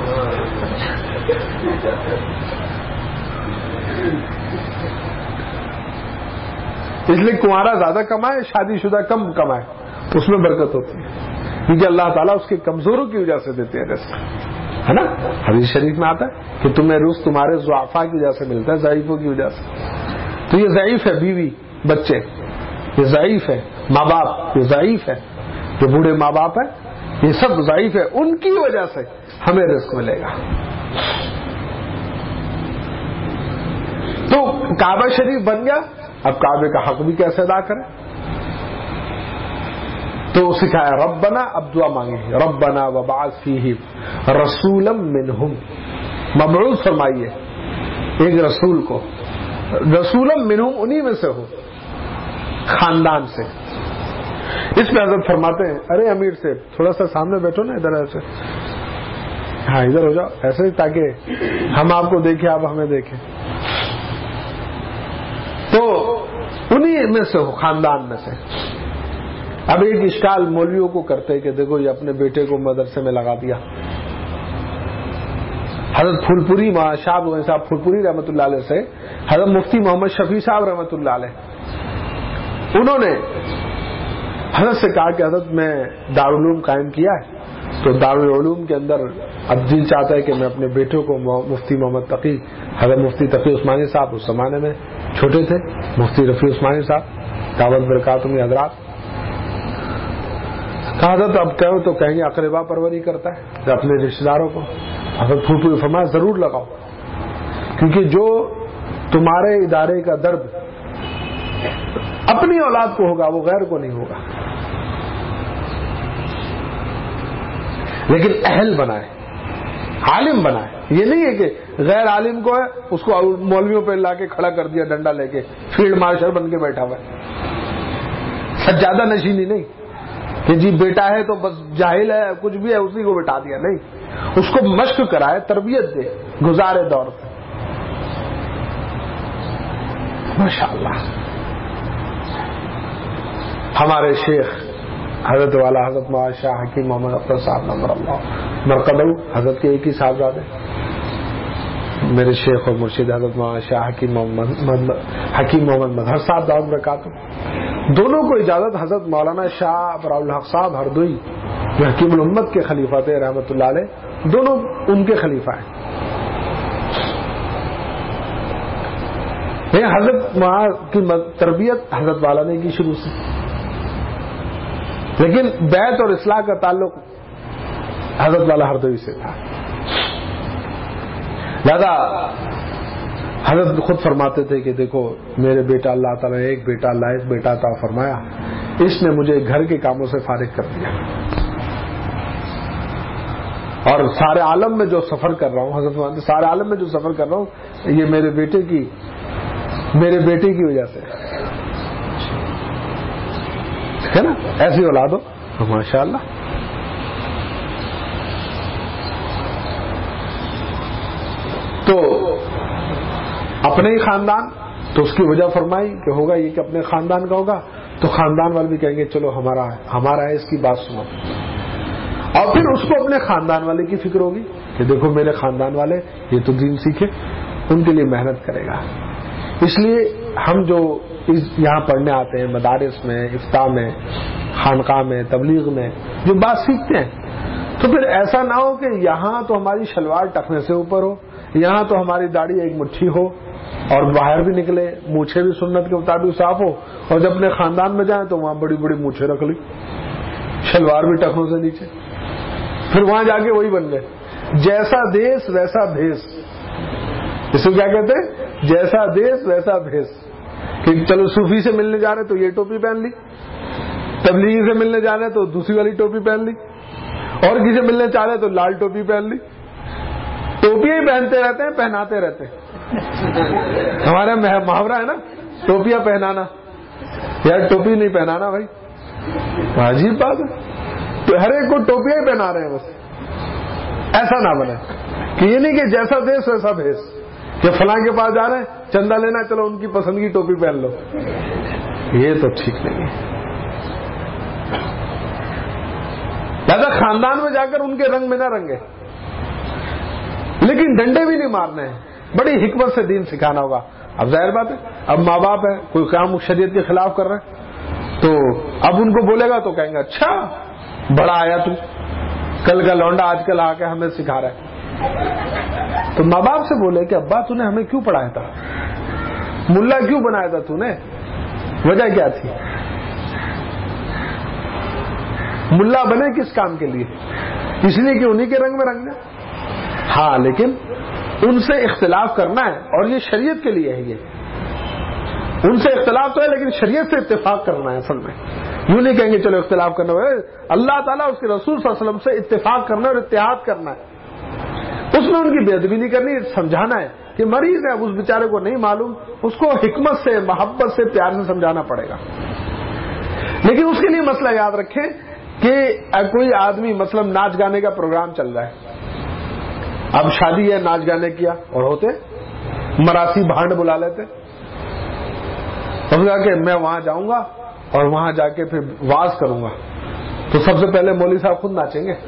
اس لیے کنوارا زیادہ کمائے, شادی شدہ کم کمائے, اس میں برکت ہوتی ہے کیونکہ اللہ تعالیٰ اس کے کمزوروں کی وجہ سے دیتے ہیں رزق, ہے نا. حدیث شریف میں آتا ہے کہ تمہیں رزق تمہارے ضعفاء کی وجہ سے ملتا ہے, ضعیفوں کی وجہ سے. تو یہ ضعیف ہے بیوی بچے, یہ ضعیف ہے ماں باپ, یہ ضعیف ہے جو بوڑھے ماں باپ ہیں, یہ سب ضعیف ہے, ان کی وجہ سے ہمیں رزق ملے گا. تو کعبہ شریف بن گیا, اب کعبے کا حق بھی کیسے ادا کریں. تو سکھایا ربنا, اب دعا مانگی ربنا وبعث فیہم رسولا منہم. مبعوث فرمائیے ایک رسول کو, رسولا منہم انہی میں سے ہو, خاندان سے. اس میں حضرت فرماتے ہیں ارے امیر سے تھوڑا سا سامنے بیٹھو نا, ادھر ایسے, ہاں ادھر ہو جاؤ ایسے ہی تاکہ ہم آپ کو دیکھیں آپ ہمیں دیکھیں. تو انہی میں سے ہو, خاندان میں سے. اب ایک اشکال مولویوں کو کرتے کہ دیکھو یہ اپنے بیٹے کو مدرسے میں لگا دیا. حضرت پھولپوری شاہ صاحب پھولپوری رحمۃ اللہ علیہ سے حضرت مفتی محمد شفیع صاحب رحمۃ اللہ علیہ, انہوں نے حضرت سے کہا کہ حضرت میں دارالعلوم قائم کیا ہے, تو دارالعلوم کے اندر اب دل چاہتا ہے کہ میں اپنے بیٹوں کو مفتی محمد تقی, حضرت مفتی تقی عثمانی صاحب اس زمانے میں چھوٹے تھے, مفتی رفیع عثمانی صاحب دعوت برکاتہم حضرات, کہا حضرت اب کہو تو کہیں گے اقربا پروری کرتا ہے اپنے رشتے داروں کو. حضرت پھوپھو فرمایا ضرور لگاؤ, کیونکہ جو تمہارے ادارے کا درد اپنی اولاد کو ہوگا وہ غیر کو نہیں ہوگا. لیکن اہل بنائے, عالم بنائے. یہ نہیں ہے کہ غیر عالم کو ہے اس کو مولویوں پہ لا کے کھڑا کر دیا ڈنڈا لے کے, فیلڈ مارشل بن کے بیٹھا ہوا ہے. سجادہ نشینی نہیں کہ جی بیٹا ہے تو بس جاہل ہے کچھ بھی ہے اسی کو بٹھا دیا, نہیں. اس کو مشق کرائے, تربیت دے, گزارے دور پہ. ماشاءاللہ ہمارے شیخ حضرت والا حضرت مولانا شاہ حکیم محمد اختر صاحب نمبر اللہ مرقدہ, حضرت کے ایک ہی صاحبزادے, میرے شیخ اور مرشد حضرت مولانا شاہ حکیم محمد حکیم محمد مظہر صاحب دعوت برکاتہم. دونوں کو اجازت حضرت مولانا شاہ براء الحق صاحب ہردوئی جو حکیم الامت کے خلیفہ تھے رحمۃ اللہ علیہ, دونوں ان کے خلیفہ ہیں. یہ حضرت وہاں کی تربیت حضرت والا نے کی شروع سے, لیکن بیعت اور اصلاح کا تعلق حضرت والا ہردوئی سے تھا. لہذا حضرت خود فرماتے تھے کہ دیکھو میرے بیٹا اللہ تعالیٰ نے ایک بیٹا اللہ ایک بیٹا عطا فرمایا, اس نے مجھے گھر کے کاموں سے فارغ کر دیا. اور سارے عالم میں جو سفر کر رہا ہوں، حضرت فرماتے سارے عالم میں جو سفر کر رہا ہوں یہ میرے بیٹے کی میرے بیٹے کی وجہ سے ہے نا. ایسی اولاد ہو ماشاء اللہ. تو اپنے ہی خاندان، تو اس کی وجہ فرمائی کہ ہوگا یہ کہ اپنے خاندان کا ہوگا تو خاندان والے بھی کہیں گے چلو ہمارا ہے ہمارا ہے اس کی بات سنو. اور پھر اس کو اپنے خاندان والے کی فکر ہوگی کہ دیکھو میرے خاندان والے یہ تو دین سیکھے، ان کے لیے محنت کرے گا. اس لیے ہم جو یہاں پڑھنے آتے ہیں مدارس میں، افتاء میں، خانقاہ میں، تبلیغ میں جو بات سیکھتے ہیں، تو پھر ایسا نہ ہو کہ یہاں تو ہماری شلوار ٹخنے سے اوپر ہو، یہاں تو ہماری داڑھی ایک مٹھی ہو اور باہر بھی نکلے مونچھیں بھی سنت کے مطابق صاف ہو، اور جب اپنے خاندان میں جائیں تو وہاں بڑی بڑی مونچھیں رکھ لی، شلوار بھی ٹخنوں سے نیچے. پھر وہاں جا کے وہی بن گئے جیسا دیس ویسا بھیس. اس کو کیا کہتے ہیں؟ جیسا دیس ویسا بھیس. کہ چلو صوفی سے ملنے جا رہے تو یہ ٹوپی پہن لی، تبلیغی سے ملنے جا رہے تو دوسری والی ٹوپی پہن لی، اور کسی سے ملنے چاہ رہے تو لال ٹوپی پہن لی. ٹوپیاں ہی پہنتے رہتے ہیں، پہناتے رہتے ہیں. ہمارا محاورہ ہے نا ٹوپیاں پہنانا. یار ٹوپی نہیں پہنانا بھائی، عجیب بات ہے. تو ہر ایک کو ٹوپیاں ہی پہنا رہے ہیں بس. ایسا نہ بنے کہ یہ نہیں کہ جیسا دیس ویسا بھیس، کہ فلاں کے پاس جا رہے ہیں چندہ لینا، چلو ان کی پسند کی ٹوپی پہن لو. یہ تو ٹھیک نہیں ہے. لہذا خاندان میں جا کر ان کے رنگ میں نہ رنگے، لیکن ڈنڈے بھی نہیں مارنے ہیں. بڑی حکمت سے دین سکھانا ہوگا. اب ظاہر بات ہے اب ماں باپ ہے، کوئی کام شریعت کے خلاف کر رہے ہیں تو اب ان کو بولے گا تو کہیں گے اچھا بڑا آیا تو کل کا لونڈا آج کل آ کے ہمیں سکھا رہا ہے. تو ماں باپ سے بولے کہ ابا تو نے ہمیں کیوں پڑھایا تھا، ملا کیوں بنایا تھا تو نے، وجہ کیا تھی؟ ملا بنے کس کام کے لیے؟ اس لیے کہ انہی کے رنگ میں رنگنا. ہاں لیکن ان سے اختلاف کرنا ہے اور یہ شریعت کے لیے ہے. یہ ان سے اختلاف تو ہے لیکن شریعت سے اتفاق کرنا ہے. اصل میں یوں نہیں کہیں گے چلو اختلاف کرنا ہے، اللہ تعالیٰ اس کے رسول صلی اللہ علیہ وسلم سے اتفاق کرنا ہے اور اتحاد کرنا ہے. اس میں ان کی بے ادبی نہیں کرنی، سمجھانا ہے کہ مریض ہے، اس بیچارے کو نہیں معلوم، اس کو حکمت سے محبت سے پیار سے سمجھانا پڑے گا. لیکن اس کے لیے مسئلہ یاد رکھیں کہ کوئی آدمی مثلا ناچ گانے کا پروگرام چل رہا ہے، اب شادی ہے ناچ گانے کیا اور ہوتے مراسی بھانڈ بلا لیتے، اس نے کہا کہ میں وہاں جاؤں گا اور وہاں جا کے پھر واز کروں گا تو سب سے پہلے مولوی صاحب خود ناچیں گے.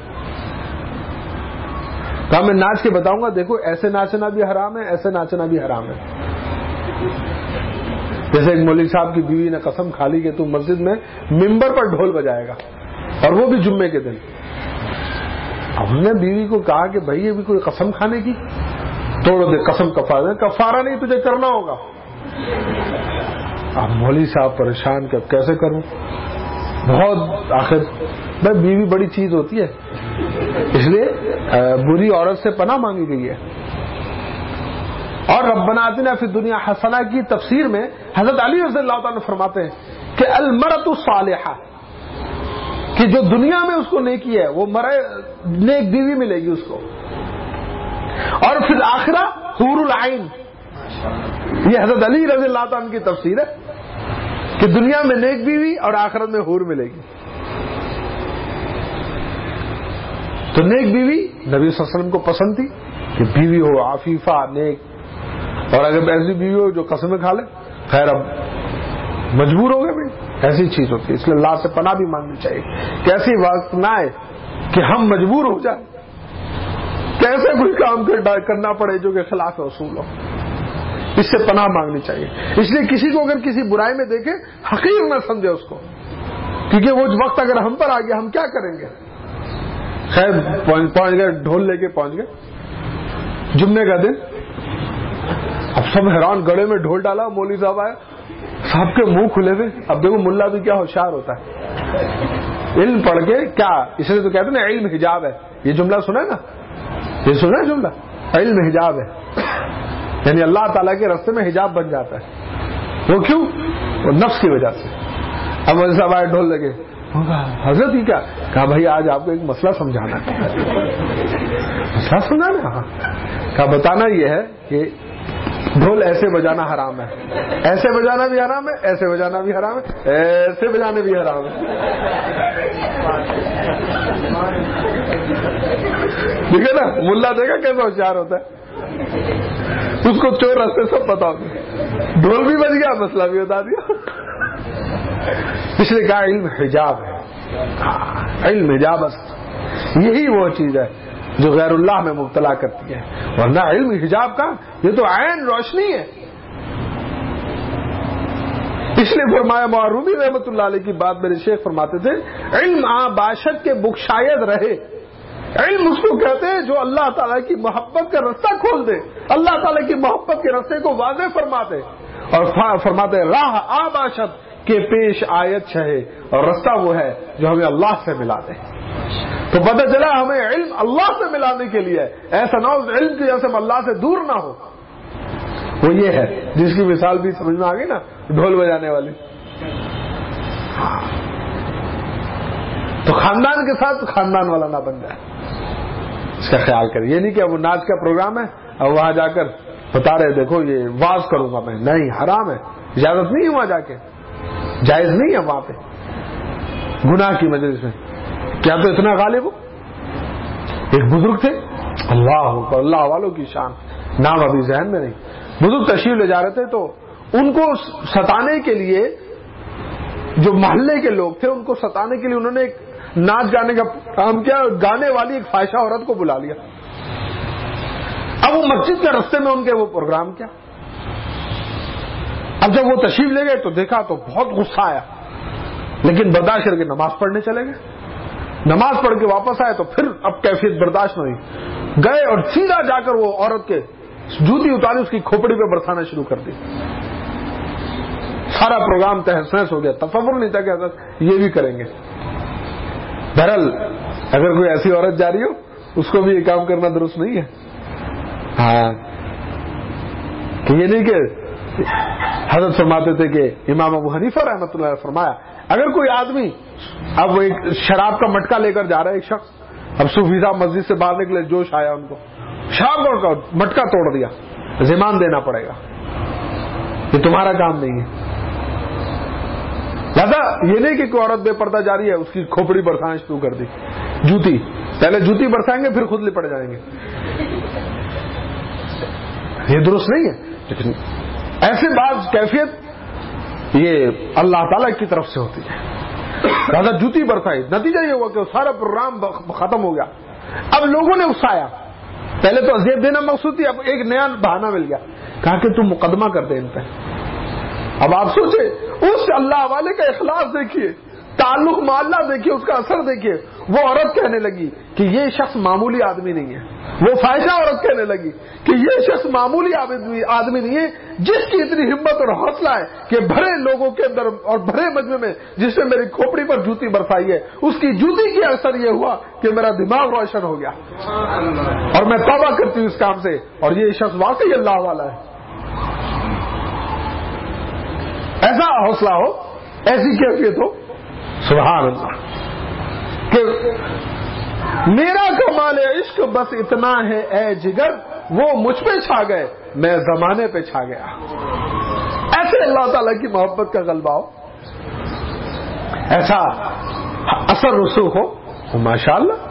کہا میں ناچ کے بتاؤں گا دیکھو ایسے ناچنا بھی حرام ہے، ایسے ناچنا بھی حرام ہے. جیسے ایک مولوی صاحب کی بیوی نے قسم کھا لی کہ تو مسجد میں ممبر پر ڈھول بجائے گا اور وہ بھی جمعے کے دن. اب ہم نے بیوی کو کہا کہ بھائی یہ بھی کوئی قسم کھانے کی، توڑ دے قسم کفارہ کفارہ نہیں تجھے کرنا ہوگا. اب مولوی صاحب پریشان کہ کیسے کروں، بہت آخر بھائی بیوی بڑی چیز ہوتی ہے، اس لیے بری عورت سے پناہ مانگی گئی ہے. اور ربنا آتنا فی الدنیا حسنہ کی تفسیر میں حضرت علی رضی اللہ تعالیٰ فرماتے ہیں کہ المرأۃ الصالحہ، کہ جو دنیا میں اس کو نیکی ہے وہ مرے نیک بیوی ملے گی اس کو، اور فی الآخرہ حور العین. یہ حضرت علی رضی اللہ تعالیٰ کی تفسیر ہے کہ دنیا میں نیک بیوی اور آخرت میں حور ملے گی. تو نیک بیوی نبی صلی اللہ علیہ وسلم کو پسند تھی کہ بیوی ہو عفیفہ نیک، اور اگر ایسی بیوی ہو جو قسمیں کھا لے، خیر اب مجبور ہو گئے بھائی، ایسی چیز ہوتی ہے. اس لیے اللہ سے پناہ بھی مانگنی چاہیے کہ ایسی وقت نہ آئے کہ ہم مجبور ہو جائیں، کیسے کوئی کام کرنا پڑے جو کہ خلاف اصول ہو. اس سے پناہ مانگنی چاہیے. اس لیے کسی کو اگر کسی برائی میں دیکھے حقیر نہ سمجھے اس کو، کیونکہ وہ وقت اگر ہم پر آ گیا ہم کیا کریں گے. خیر پہنچ گئے، ڈھول لے کے پہنچ گئے جمعے کا دن. اب سب حیران، گڑے میں ڈھول ڈالا، مولوی صاحب آئے، صاحب کے منہ کھلے ہوئے. اب دیکھو ملا بھی کیا ہوشیار ہوتا ہے، علم پڑھ کے کیا، اس لیے تو کہتے ہیں نا علم حجاب ہے. یہ جملہ سنا ہے نا، یہ سنا ہے جملہ، علم حجاب ہے، یعنی اللہ تعالیٰ کے راستے میں حجاب بن جاتا ہے. وہ کیوں؟ وہ نفس کی وجہ سے. اب مولوی صاحب آئے ڈھول لگے، حضرت ہی کیا کہا بھائی آج آپ کو ایک مسئلہ سمجھانا ہے. مسئلہ سمجھانا؟ ہاں. کہا بتانا یہ ہے کہ ڈھول ایسے بجانا حرام ہے, ایسے بجانا بھی حرام ہے, ایسے بجانا بھی حرام ہے, ایسے بجانے بھی حرام ہے. ٹھیک ہے نا, ملا دیکھا کیسا ہوشیار ہوتا ہے, اس کو چور راستے سب پتا ہوتا, ڈھول بھی بج گیا مسئلہ بھی بتا دیا. اس نے کہا علم حجاب ہے, علم حجاب است, یہی وہ چیز ہے جو غیر اللہ میں مبتلا کرتی ہے, ورنہ علم حجاب کا یہ تو عین روشنی ہے. اس لیے فرمایا معرومی رحمت اللہ علیہ کی بات میرے شیخ فرماتے تھے, علم آ باشد کے بخشاید رہے. علم اس کو کہتے ہیں جو اللہ تعالیٰ کی محبت کا رستہ کھول دے, اللہ تعالیٰ کی محبت کے رستے کو واضح فرماتے, اور فرماتے راہ آ باشد کے پیش آیت چہے, اور رستہ وہ ہے جو ہمیں اللہ سے ملا دے. تو پتہ چلا ہمیں علم اللہ سے ملانے کے لیے, ایسا نہ ہو علم کی وجہ سے ہم اللہ سے دور نہ ہو. وہ یہ ہے جس کی مثال بھی سمجھ میں آ گئی نا, ڈھول بجانے والی. تو خاندان کے ساتھ خاندان والا نہ بن جائے, اس کا خیال کریں. یہ نہیں کہ اب وہ ناچ کا پروگرام ہے اور وہاں جا کر بتا رہے دیکھو یہ واز کروں گا میں, نہیں, حرام ہے, اجازت نہیں ہے وہاں جا کے, جائز نہیں ہے وہاں پہ, گناہ کی مجلس میں. کیا تو اتنا غالب ہو. ایک بزرگ تھے, اللہ اللہ والوں کی شان, نام ابھی ذہن میں نہیں, بزرگ تشریف لے جا رہے تھے, تو ان کو ستانے کے لیے جو محلے کے لوگ تھے ان کو ستانے کے لیے انہوں نے ایک ناچ گانے کا کام کیا, گانے والی ایک فاحشہ عورت کو بلا لیا. اب وہ مسجد کے رستے میں ان کے وہ پروگرام کیا. اب جب وہ تشریف لے گئے تو دیکھا تو بہت غصہ آیا, لیکن برداشت کر کے نماز پڑھنے چلے گئے. نماز پڑھ کے واپس آئے تو پھر اب کیفیت برداشت نہیں, گئے اور سیدھا جا کر وہ عورت کے جوتی اتاری, اس کی کھوپڑی پہ برسانا شروع کر دی. سارا پروگرام تہس نہس ہو گیا. تصور نہیں تھا کہ یہ بھی کریں گے. بہرحال اگر کوئی ایسی عورت جا رہی ہو اس کو بھی یہ کام کرنا درست نہیں ہے. ہاں, کہ یہ نہیں کہ حضرت فرماتے تھے کہ امام ابو حنیفہ رحمۃ اللہ علیہ فرمایا, اگر کوئی آدمی اب وہ ایک شراب کا مٹکا لے کر جا رہا ہے ایک شخص, اب صوفی صاحب مسجد سے باہر نکلے, جوش آیا ان کو, شراب کا مٹکا توڑ دیا, ذمان دینا پڑے گا, یہ تمہارا کام نہیں ہے. لہذا یہ نہیں کہ کوئی عورت بے پردہ جا رہی ہے اس کی کھوپڑی برسانا شروع کر دی, جوتی پہلے جوتی برسائیں گے پھر خود لپٹ جائیں گے, یہ درست نہیں ہے. لیکن ایسے بعض کیفیت یہ اللہ تعالیٰ کی طرف سے ہوتی ہے. لہذا جوتی برسائی, نتیجہ یہ ہوا کہ سارا پروگرام ختم ہو گیا. اب لوگوں نے اکسایا, پہلے تو اذیت دینا مقصود تھی, اب ایک نیا بہانہ مل گیا, کہا کہ تم مقدمہ کر دے ان پہ. اب آپ سوچے اس اللہ والے کا اخلاص دیکھیے, تعلق معلّہ دیکھیے, اس کا اثر دیکھیے. وہ عورت کہنے لگی کہ یہ شخص معمولی آدمی نہیں ہے, وہ فاحشہ عورت کہنے لگی کہ یہ شخص معمولی آدمی نہیں ہے جس کی اتنی ہمت اور حوصلہ ہے کہ بھرے لوگوں کے اندر اور بھرے مجمع میں جس نے میری کھوپڑی پر جوتی برسائی ہے, اس کی جوتی کی اثر یہ ہوا کہ میرا دماغ روشن ہو گیا اور میں توبہ کرتی ہوں اس کام سے, اور یہ شخص واقعی اللہ والا ہے. ایسا حوصلہ ہو, ایسی کیفیت ہو, سبحان اللہ, کہ میرا کمال عشق بس اتنا ہے اے جگر, وہ مجھ پہ چھا گئے میں زمانے پہ چھا گیا. ایسے اللہ تعالیٰ کی محبت کا غلبہ ہو, ایسا اثر رسوخ ہو, ماشاء اللہ.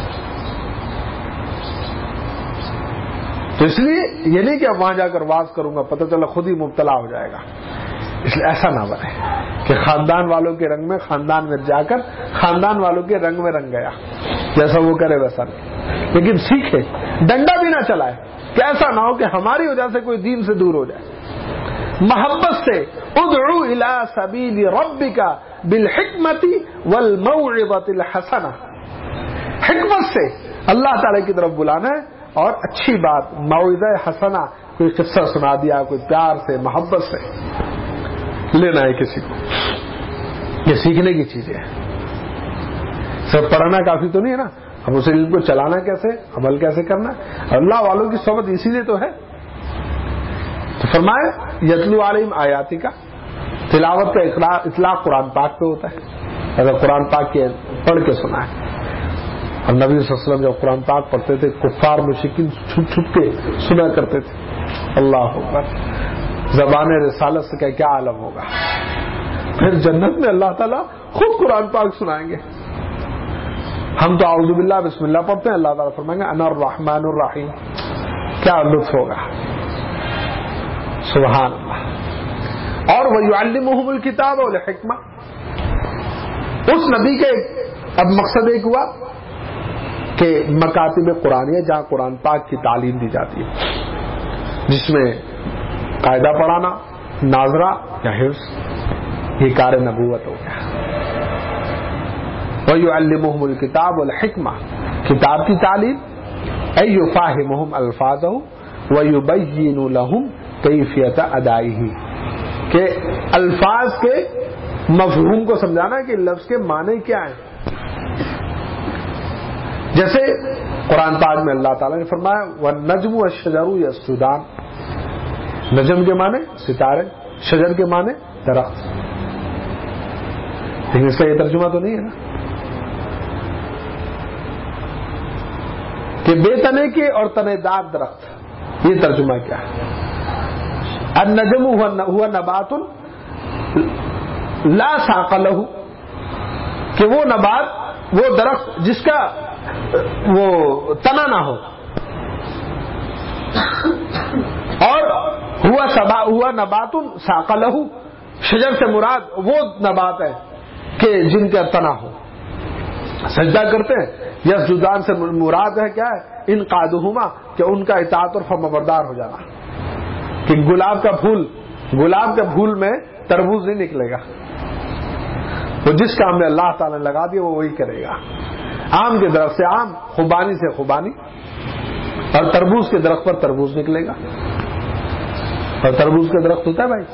تو اس لیے یہ نہیں کہ اب وہاں جا کر واز کروں گا پتہ چلا خود ہی مبتلا ہو جائے گا. اس لیے ایسا نہ بنے کہ خاندان والوں کے رنگ میں خاندان میں جا کر خاندان والوں کے رنگ میں رنگ گیا, جیسا وہ کرے ویسا نہیں. لیکن سیکھے, ڈنڈا بھی نہ چلائے, کہ ایسا نہ ہو کہ ہماری وجہ سے کوئی دین سے دور ہو جائے. محبت سے ادعو الی سبیل ربک بالحکمت والموعظۃ الحسنہ, حکمت سے اللہ تعالی کی طرف بلانا ہے, اور اچھی بات موعظہ حسنہ, کوئی قصہ سنا دیا, کوئی پیار سے محبت سے لینا ہے کسی کو. یہ سیکھنے کی چیزیں ہیں. صرف پڑھنا کافی تو نہیں ہے نا, اب اسے علم کو چلانا کیسے, عمل کیسے کرنا. اللہ والوں کی صحبت اسی لیے تو ہے. تو فرمائے یتلو علیہم آیاتی کا, تلاوت کا اطلاق قرآن پاک پہ ہوتا ہے. اگر قرآن پاک کے پڑھ کے سنائے. اور نبی صلی اللہ علیہ وسلم جب قرآن پاک پڑھتے تھے کفار مشرکین چھپ چھپ کے سنا کرتے تھے. اللہ اکبر. زبان رسالت سے کیا عالم ہوگا. پھر جنت میں اللہ تعالیٰ خود قرآن پاک سنائیں گے. ہم تو اعوذ باللہ بسم اللہ پڑھتے ہیں, اللہ تعالیٰ فرمائیں گے انا الرحمن الرحیم. کیا لطف ہوگا. سبحان اللہ. اور وَيُعَلِّمُهُمُ الْكِتَابَ وَالْحِکْمَةَ. اس نبی کے اب مقصد ایک ہوا کہ مکاتب قرآنیہ جہاں قرآن پاک کی تعلیم دی جاتی ہے, جس میں قاعدہ پڑھانا, ناظرہ یا حفظ, یہ کار نبوت ہو گیا. وَيُعَلِّمُهُمُ الْكِتَابَ وَالْحِکْمَةَ. کتاب کی تعلیم, اَيْ يُفَاهِمُهُمْ أَلْفَاظَهُ وَيُبَيِّنُ لَهُمْ كَيْفِيَةَ أَدَائِهِ. کہ الفاظ کے مفہوم کو سمجھانا کہ لفظ کے معنی کیا ہیں. جیسے قرآن پاک میں اللہ تعالیٰ نے فرمایا وَالنَّجْمُ وَالشَّجَرُ يَسْجُدَانِ. نجم کے معنی ستارے, شجر کے معنی درخت. لیکن اس کا یہ ترجمہ تو نہیں ہے نا کہ بے تنے کے اور تنے دار درخت. یہ ترجمہ کیا ہے. النجم هو نبات لا ساق له. کہ وہ نبات, وہ درخت جس کا وہ تنا نہ ہو. اور ہوا سبا ہوا نبات ساق له. شجر سے مراد وہ نبات ہے کہ جن کا تنا ہو. سجدہ کرتے ہیں. یسجدان سے مراد ہے کیا ہے, انقادہما, کہ ان کا اطاعت اور فرمانبردار ہو جانا. کہ گلاب کا پھول, گلاب کے پھول میں تربوز نہیں نکلے گا. وہ جس کام میں اللہ تعالیٰ نے لگا دیا وہ وہی کرے گا. آم کے درخت سے آم, خوبانی سے خوبانی, اور تربوز کے درخت پر تربوز نکلے گا. اور تربوز کا درخت ہوتا ہے بھائی,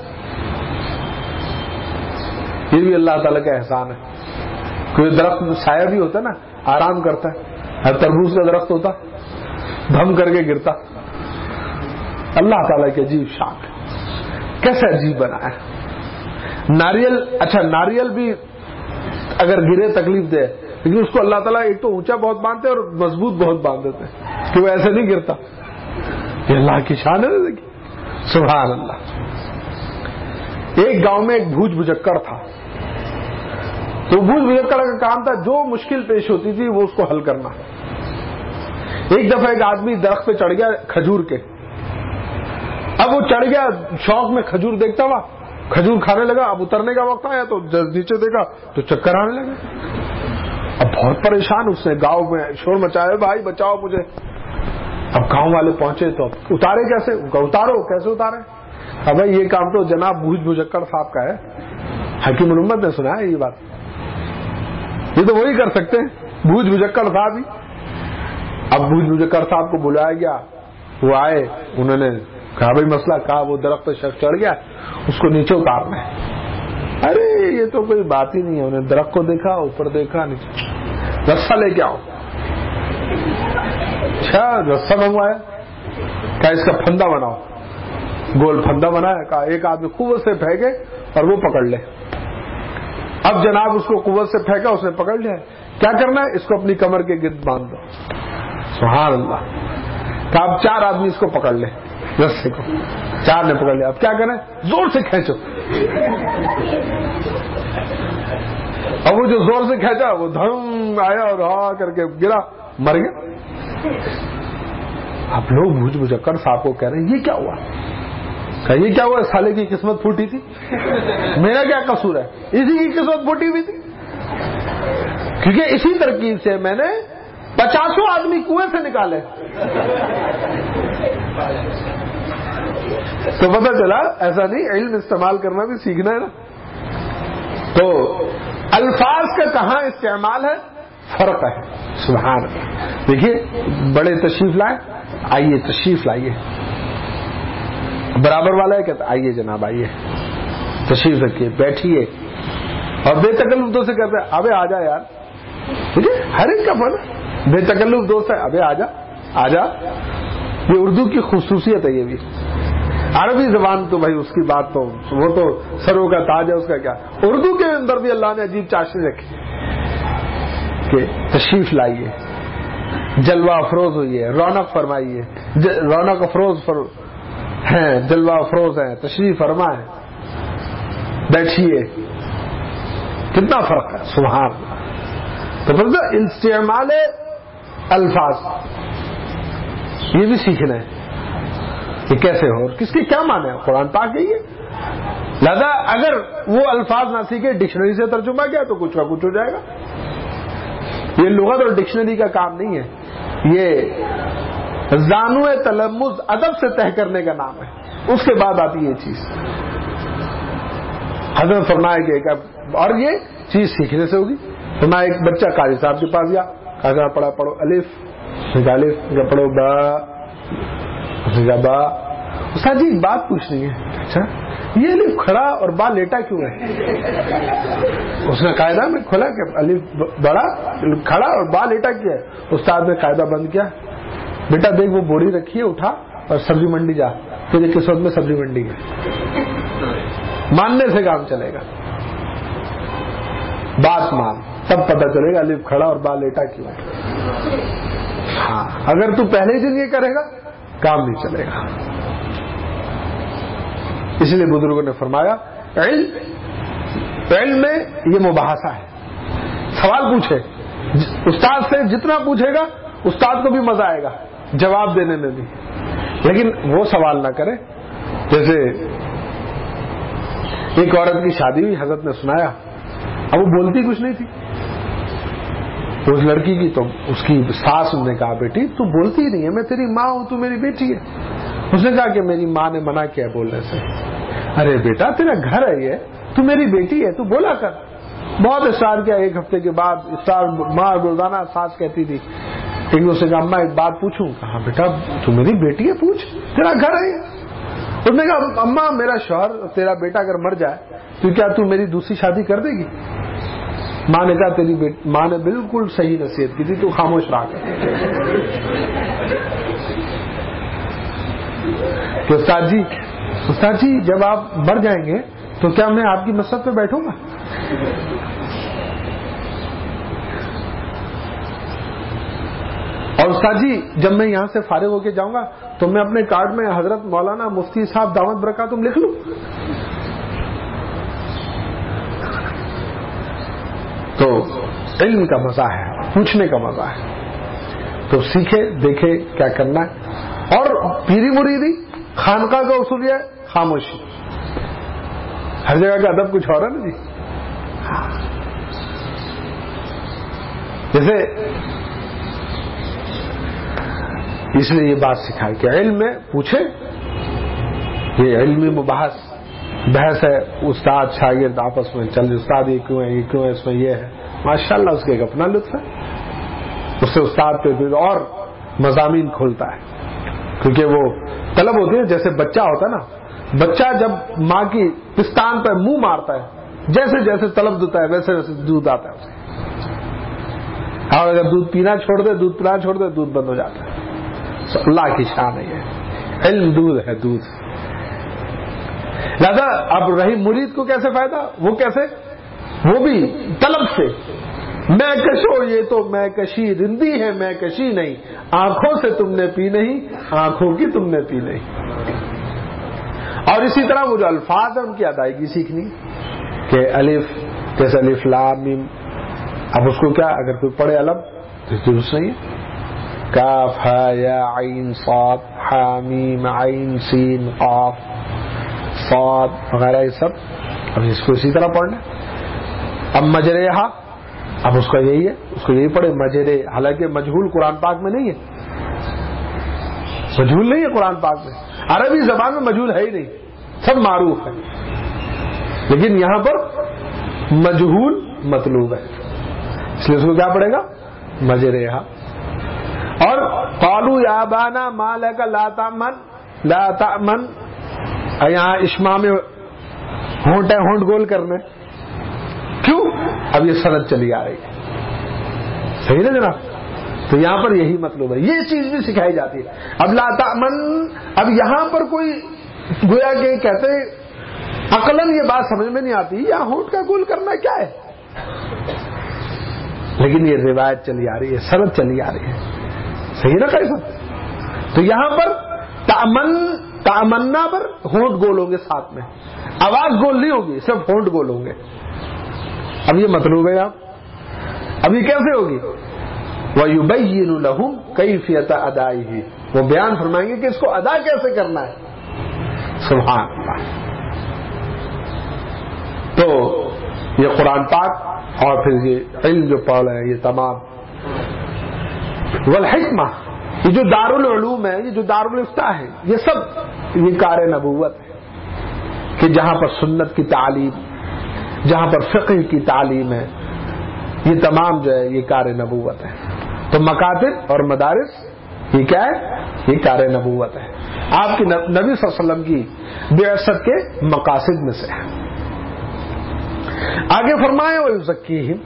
یہ بھی اللہ تعالیٰ کا احسان ہے. کوئی درخت سایہ بھی ہوتا ہے نا, آرام کرتا ہے. ہر تربوز کا درخت ہوتا دھم کر کے گرتا. اللہ تعالیٰ کی عجیب شان ہے. کیسے عجیب بنا ہے. ناریل, اچھا ناریل بھی اگر گرے تکلیف دے, لیکن اس کو اللہ تعالیٰ ایک تو اونچا بہت باندھتے اور مضبوط بہت باندھ دیتے ہیں کہ وہ ایسے نہیں گرتا. یہ اللہ کی شان ہے. دیکھیے سبحان اللہ. ایک گاؤں میں ایک بھوج بھجکڑ تھا. تو بھوج بھجکڑ کا کام تھا جو مشکل پیش ہوتی تھی وہ اس کو حل کرنا. ایک دفعہ ایک آدمی درخت پہ چڑھ گیا کھجور کے. اب وہ چڑھ گیا شوق میں, کھجور دیکھتا ہوا کھجور کھانے لگا. اب اترنے کا وقت آیا تو نیچے دیکھا تو چکر آنے لگے. اب بہت پریشان, اس نے گاؤں میں شور مچایا, بھائی بچاؤ مجھے. اب گاؤں والے پہنچے تو اتارے کیسے, اتارو کیسے اتارے. اب بھائی یہ کام تو جناب بھوج بھجکڑ صاحب کا ہے. حکیم الامت نے سنا ہے یہ بات, یہ تو وہی کر سکتے ہیں, بھوج بھجکڑ صاحب ہی. اب بھوج بھجکڑ صاحب کو بلایا گیا, وہ آئے, انہوں نے کہا بھائی مسئلہ, کہا وہ درخت پہ شخص چڑھ گیا, اس کو نیچے اتارنا ہے. ارے یہ تو کوئی بات ہی نہیں ہے. انہیں درخت کو دیکھا, اوپر دیکھا, نیچے, رسا لے کے آؤ. اچھا رسا منگوایا, کہا اس کا پھندا بناؤ. گول پھندا بنایا, کہا ایک آدمی قوت سے پھینکے اور وہ پکڑ لے. اب جناب اس کو قوت سے پھینکا, اس نے پکڑ لیا. کیا کرنا ہے, اس کو اپنی کمر کے گرد باندھ دو. سبحان اللہ. کہا اب چار آدمی اس کو پکڑ لے, رسے کو. چار نے پکڑ لیا. اب کیا کریں, زور سے کھینچو. اب وہ جو زور سے کھینچا وہ دھم آیا اور ہا کر کے گرا, مر گیا. اب لوگ بھوج بھجکڑ صاحب کو کہہ رہے ہیں یہ کیا ہوا. کہ یہ کیا ہوا, سالے کی قسمت پھوٹی تھی, میرا کیا قصور ہے, اسی کی قسمت پھوٹی ہوئی تھی. کیونکہ اسی ترکیب سے میں نے پچاسوں آدمی کنویں سے نکالے. تو پتہ چلا ایسا نہیں, علم استعمال کرنا بھی سیکھنا ہے نا. تو الفاظ کا کہاں استعمال ہے, فرق ہے. سبحان اللہ. دیکھیے بڑے تشریف لائے, آئیے تشریف لائیے. برابر والا ہے کہتا آئیے جناب آئیے, تشریف رکھیے, بیٹھیے. اور بے تکلف دوست سے کہتے ہیں ابے آ جا یار. ٹھیک ہے, ہر ایک کا فن ہے. بے تکلف دوست ہے, ابے آ جا آ جا. یہ اردو کی خصوصیت ہے. یہ بھی عربی زبان تو بھائی اس کی بات تو وہ تو سروں کا تاج ہے، اس کا کیا. اردو کے اندر بھی اللہ نے عجیب چاشنی رکھی کہ تشریف لائیے، جلوہ افروز ہوئیے، رونق فرمائیے، رونق افروز فر... ہیں، جلوہ افروز ہیں، تشریف فرمائیں، بیٹھیے. کتنا فرق ہے، سبحان اللہ. تو بولتے استعمال الفاظ یہ بھی سیکھنا ہے کہ کیسے ہو اور کس کے کیا معنی ہے. قرآن پاک ہے یہ. لہذا اگر وہ الفاظ نہ سیکھے، ڈکشنری سے ترجمہ کیا تو کچھ کا کچھ ہو جائے گا. یہ لغت اور ڈکشنری کا کام نہیں ہے، یہ زانو تلمذ ادب سے طے کرنے کا نام ہے. اس کے بعد آتی ہے یہ چیز. حضرت فرمایا کہ اور یہ چیز سیکھنے سے ہوگی. فرمایا ایک بچہ قاضی صاحب کے پاس گیا، قاضی صاحب پڑھا پڑھو الف، الف پڑھو با، با. استاد جی ایک بات پوچھنی ہے. اچھا یہ الف کھڑا اور با لیٹا کیوں ہے؟ اس نے قاعدہ میں کھولا کہ الف بڑا کھڑا اور با لیٹا کیا ہے. استاد نے قاعدہ بند کیا، بیٹا دیکھ وہ بوری رکھی ہے، اٹھا اور سبزی منڈی جا. تجھے کس وقت میں سبزی منڈی ہے، ماننے سے کام چلے گا. بات مان، تب پتہ چلے گا الف کھڑا اور با لیٹا کیوں ہے. ہاں اگر تو پہلے ہی دن یہ کرے گا کام نہیں چلے گا. اس لیے بزرگوں نے فرمایا علم علم میں یہ مباحثہ ہے. سوال پوچھے استاد سے، جتنا پوچھے گا استاد کو بھی مزہ آئے گا جواب دینے میں بھی، لیکن وہ سوال نہ کرے. جیسے ایک عورت کی شادی ہوئی، حضرت نے سنایا، اب وہ بولتی کچھ نہیں تھی اس لڑکی کی. تو اس کی ساس نے کہا بیٹی تو بولتی ہی نہیں ہے، میں تیری ماں ہوں، تو میری بیٹی ہے. اس نے کہا کہ میری ماں نے منع کیا بولنے سے. ارے بیٹا تیرا گھر ہے یہ، تو میری بیٹی ہے، تو بولا کر. بہت اصرار کیا. ایک ہفتے کے بعد اصرار ماں روزانہ ساس کہتی تھی. ایک دوسرے کہا اماں ایک بات پوچھوں. کہا بیٹا تو میری بیٹی ہے، پوچھ، تیرا گھر ہے یہ. اس نے کہا اماں میرا شوہر تیرا بیٹا اگر مر جائے تو کیا تو میری دوسری شادی کر دے گی؟ ماں نے کہا تیری ماں نے بالکل صحیح نصیحت کی تھی، تو خاموش رہا کر. کہ استاد جی استاد جی جب آپ مر جائیں گے تو کیا میں آپ کی مسجد پہ بیٹھوں گا؟ اور استاد جی جب میں یہاں سے فارغ ہو کے جاؤں گا تو میں اپنے کارڈ میں حضرت مولانا مفتی صاحب دعوت برکاتہم لکھ لوں؟ تو علم کا مزہ ہے، پوچھنے کا مزہ ہے. تو سیکھے، دیکھے کیا کرنا ہے. اور پیری مریدی خانقاہ کا اصول یہ ہے خاموشی. ہر جگہ کا ادب کچھ اور ہے نا جی. جیسے اس لیے یہ بات سکھائی کہ علم میں پوچھے. یہ علمی مباحث بحث ہے، استاد شاگرد آپس میں چل، استاد یہ کیوں ہے، یہ کیوں ہے، اس میں یہ ہے. ماشاءاللہ اس کے ایک اپنا لطف ہے. اس سے استاد پہ پھر اور مضامین کھولتا ہے، کیونکہ وہ طلب ہوتی ہے. جیسے بچہ ہوتا ہے نا، بچہ جب ماں کی پستان پہ منہ مارتا ہے، جیسے جیسے طلب دیتا ہے ویسے ویسے دودھ آتا ہے اسے. اور اگر دودھ پینا چھوڑ دے، دودھ پینا چھوڑ دے، دودھ بند ہو جاتا ہے. اللہ کی شان ہے. علم دودھ ہے، دودھ. لہذا اب رہی مرید کو کیسے فائدہ، وہ کیسے، وہ بھی طلب سے. میں کشو یہ تو میں کشی رندی ہے، میں کشی نہیں، آنکھوں سے تم نے پی نہیں، آنکھوں کی تم نے پی نہیں. اور اسی طرح وہ جو الفاظ ہیں ان کی ادائیگی سیکھنی کہ الف جیسے الف لام میم. اب اس کو کیا اگر کوئی پڑھے علم تو درست نہیں ہے. کاف ہا یا عین صاد ہا میم عین سین قاف صاد وغیرہ یہ سب. اب اس کو اسی طرح پڑھنا. اب مجرحہ، اب اس کا یہی ہے، اس کو یہی پڑھے مجرے. حالانکہ مجہول قرآن پاک میں نہیں ہے، مجہول نہیں ہے قرآن پاک میں. عربی زبان میں مجہول ہے ہی نہیں، سب معروف ہے. لیکن یہاں پر مجہول مطلوب ہے، اس لیے اس کو کیا پڑھے گا مجرحہ. اور قالوا یا بانا ما لک لا تأمن لا تأمن، یہاں اشماع میں ہونٹ ہے، ہونٹ گول کرنے. کیوں؟ اب یہ سند چلی آ رہی ہے. صحیح نا جناب؟ تو یہاں پر یہی مطلب ہے، یہ چیز بھی سکھائی جاتی ہے. اب لا تأمن، اب یہاں پر کوئی گویا کہ کہتے ہیں عقلاً یہ بات سمجھ میں نہیں آتی یا ہونٹ کا گول کرنا کیا ہے، لیکن یہ روایت چلی آ رہی ہے، سند چلی آ رہی ہے، صحیح نا کیسا؟ تو یہاں پر تامن تمنا پر ہونٹ گول ہوں گے، ساتھ میں آواز گول نہیں ہوگی، صرف ہونٹ گول ہوں گے. اب یہ مطلوب ہے، آپ اب یہ کیسے ہوگی؟ وَيُبَيِّنُ لَهُمْ كَيْفِيَةَ أَدَائِهِ، وہ بیان فرمائیں گے کہ اس کو ادا کیسے کرنا ہے. سبحان اللہ. تو یہ قرآن پاک اور پھر یہ علم جو پڑھ رہے ہیں یہ تمام والحکمہ، یہ جو دارالعلوم ہے، یہ جو دارالفتاء ہے، یہ سب یہ کار نبوت ہے کہ جہاں پر سنت کی تعلیم، جہاں پر فقہ کی تعلیم ہے، یہ تمام جو ہے یہ کار نبوت ہے. تو مکاتب اور مدارس یہ کیا ہے؟ یہ کار نبوت ہے، آپ کی نبی صلی اللہ علیہ وسلم کی بعثت کے مقاصد میں سے ہے. آگے فرمائے وَيُزَكِّيهِمْ،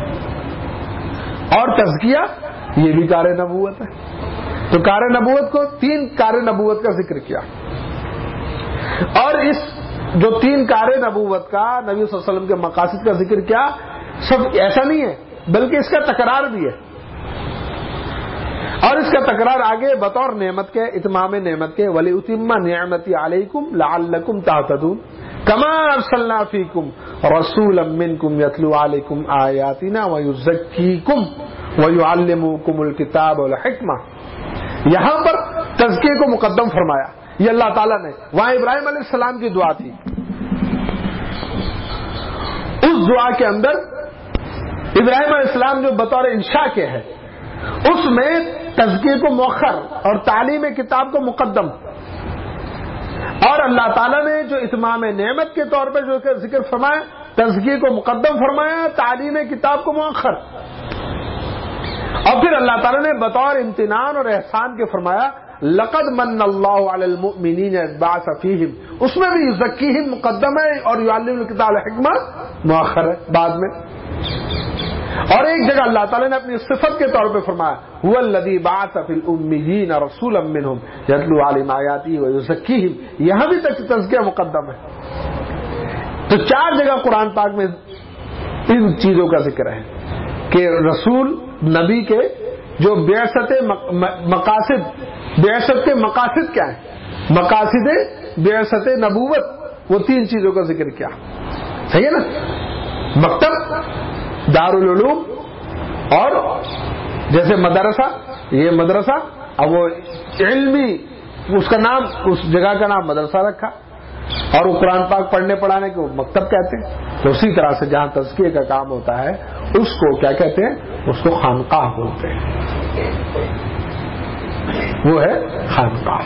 اور تزکیہ یہ بھی کار نبوت ہے. تو کار نبوت کو تین کار نبوت کا ذکر کیا، اور اس جو تین کار نبوت کا نبی صلی اللہ علیہ وسلم کے مقاصد کا ذکر کیا، سب ایسا نہیں ہے بلکہ اس کا تکرار بھی ہے. اور اس کا تکرار آگے بطور نعمت کے، اتمام نعمت کے، وَلِأُتِمَّ نِعْمَتِي عَلَيْكُمْ لَعَلَّكُمْ تَهْتَدُونَ كَمَا أَرْسَلْنَا فِيكُمْ رَسُولًا مِّنكُمْ يَتْلُو عَلَيْكُمْ آيَاتِنَا وَيُزَكِّيكُمْ وَيُعَلِّمُكُمُ الْكِتَابَ وَالْحِكْمَةَ. یہاں پر تزکیے کو مقدم فرمایا، یہ اللہ تعالیٰ نے. وہاں ابراہیم علیہ السلام کی دعا تھی، اس دعا کے اندر ابراہیم علیہ السلام جو بطور انشاء کے ہے، اس میں تزکیے کو مؤخر اور تعلیم کتاب کو مقدم، اور اللہ تعالیٰ نے جو اتمام نعمت کے طور پر جو ذکر فرمایا، تزکیے کو مقدم فرمایا، تعلیم کتاب کو مؤخر. اور پھر اللہ تعالیٰ نے بطور امتنان اور احسان کے فرمایا لقد من اللہ علی المؤمنین اذ بعث فیہم، اس میں بھی یزکیہم مقدم ہے اور یعلمہم الکتاب والحکمہ مؤخر ہے بعد میں. اور ایک جگہ اللہ تعالیٰ نے اپنی صفت کے طور پہ فرمایا هو الذی بعث فی الامیین رسولا منہم یتلو علیہم آیاتہ ویزکیہم، یہاں بھی تک تزکیہ مقدم ہے. تو چار جگہ قرآن پاک میں ان چیزوں کا ذکر ہے کہ رسول نبی کے جو بعثت مقاصد، بعثت کے مقاصد کیا ہیں، مقاصد بعثت نبوت، وہ تین چیزوں کا ذکر کیا. صحیح ہے نا؟ مکتب، دارالعلوم، اور جیسے مدرسہ، یہ مدرسہ، اب وہ علمی، اس کا نام، اس جگہ کا نام مدرسہ رکھا، اور وہ قرآن پاک پڑھنے پڑھانے کو مکتب کہتے ہیں. تو اسی طرح سے جہاں تزکیے کا کام ہوتا ہے اس کو کیا کہتے ہیں؟ اس کو خانقاہ بولتے ہیں، وہ ہے خانقاہ.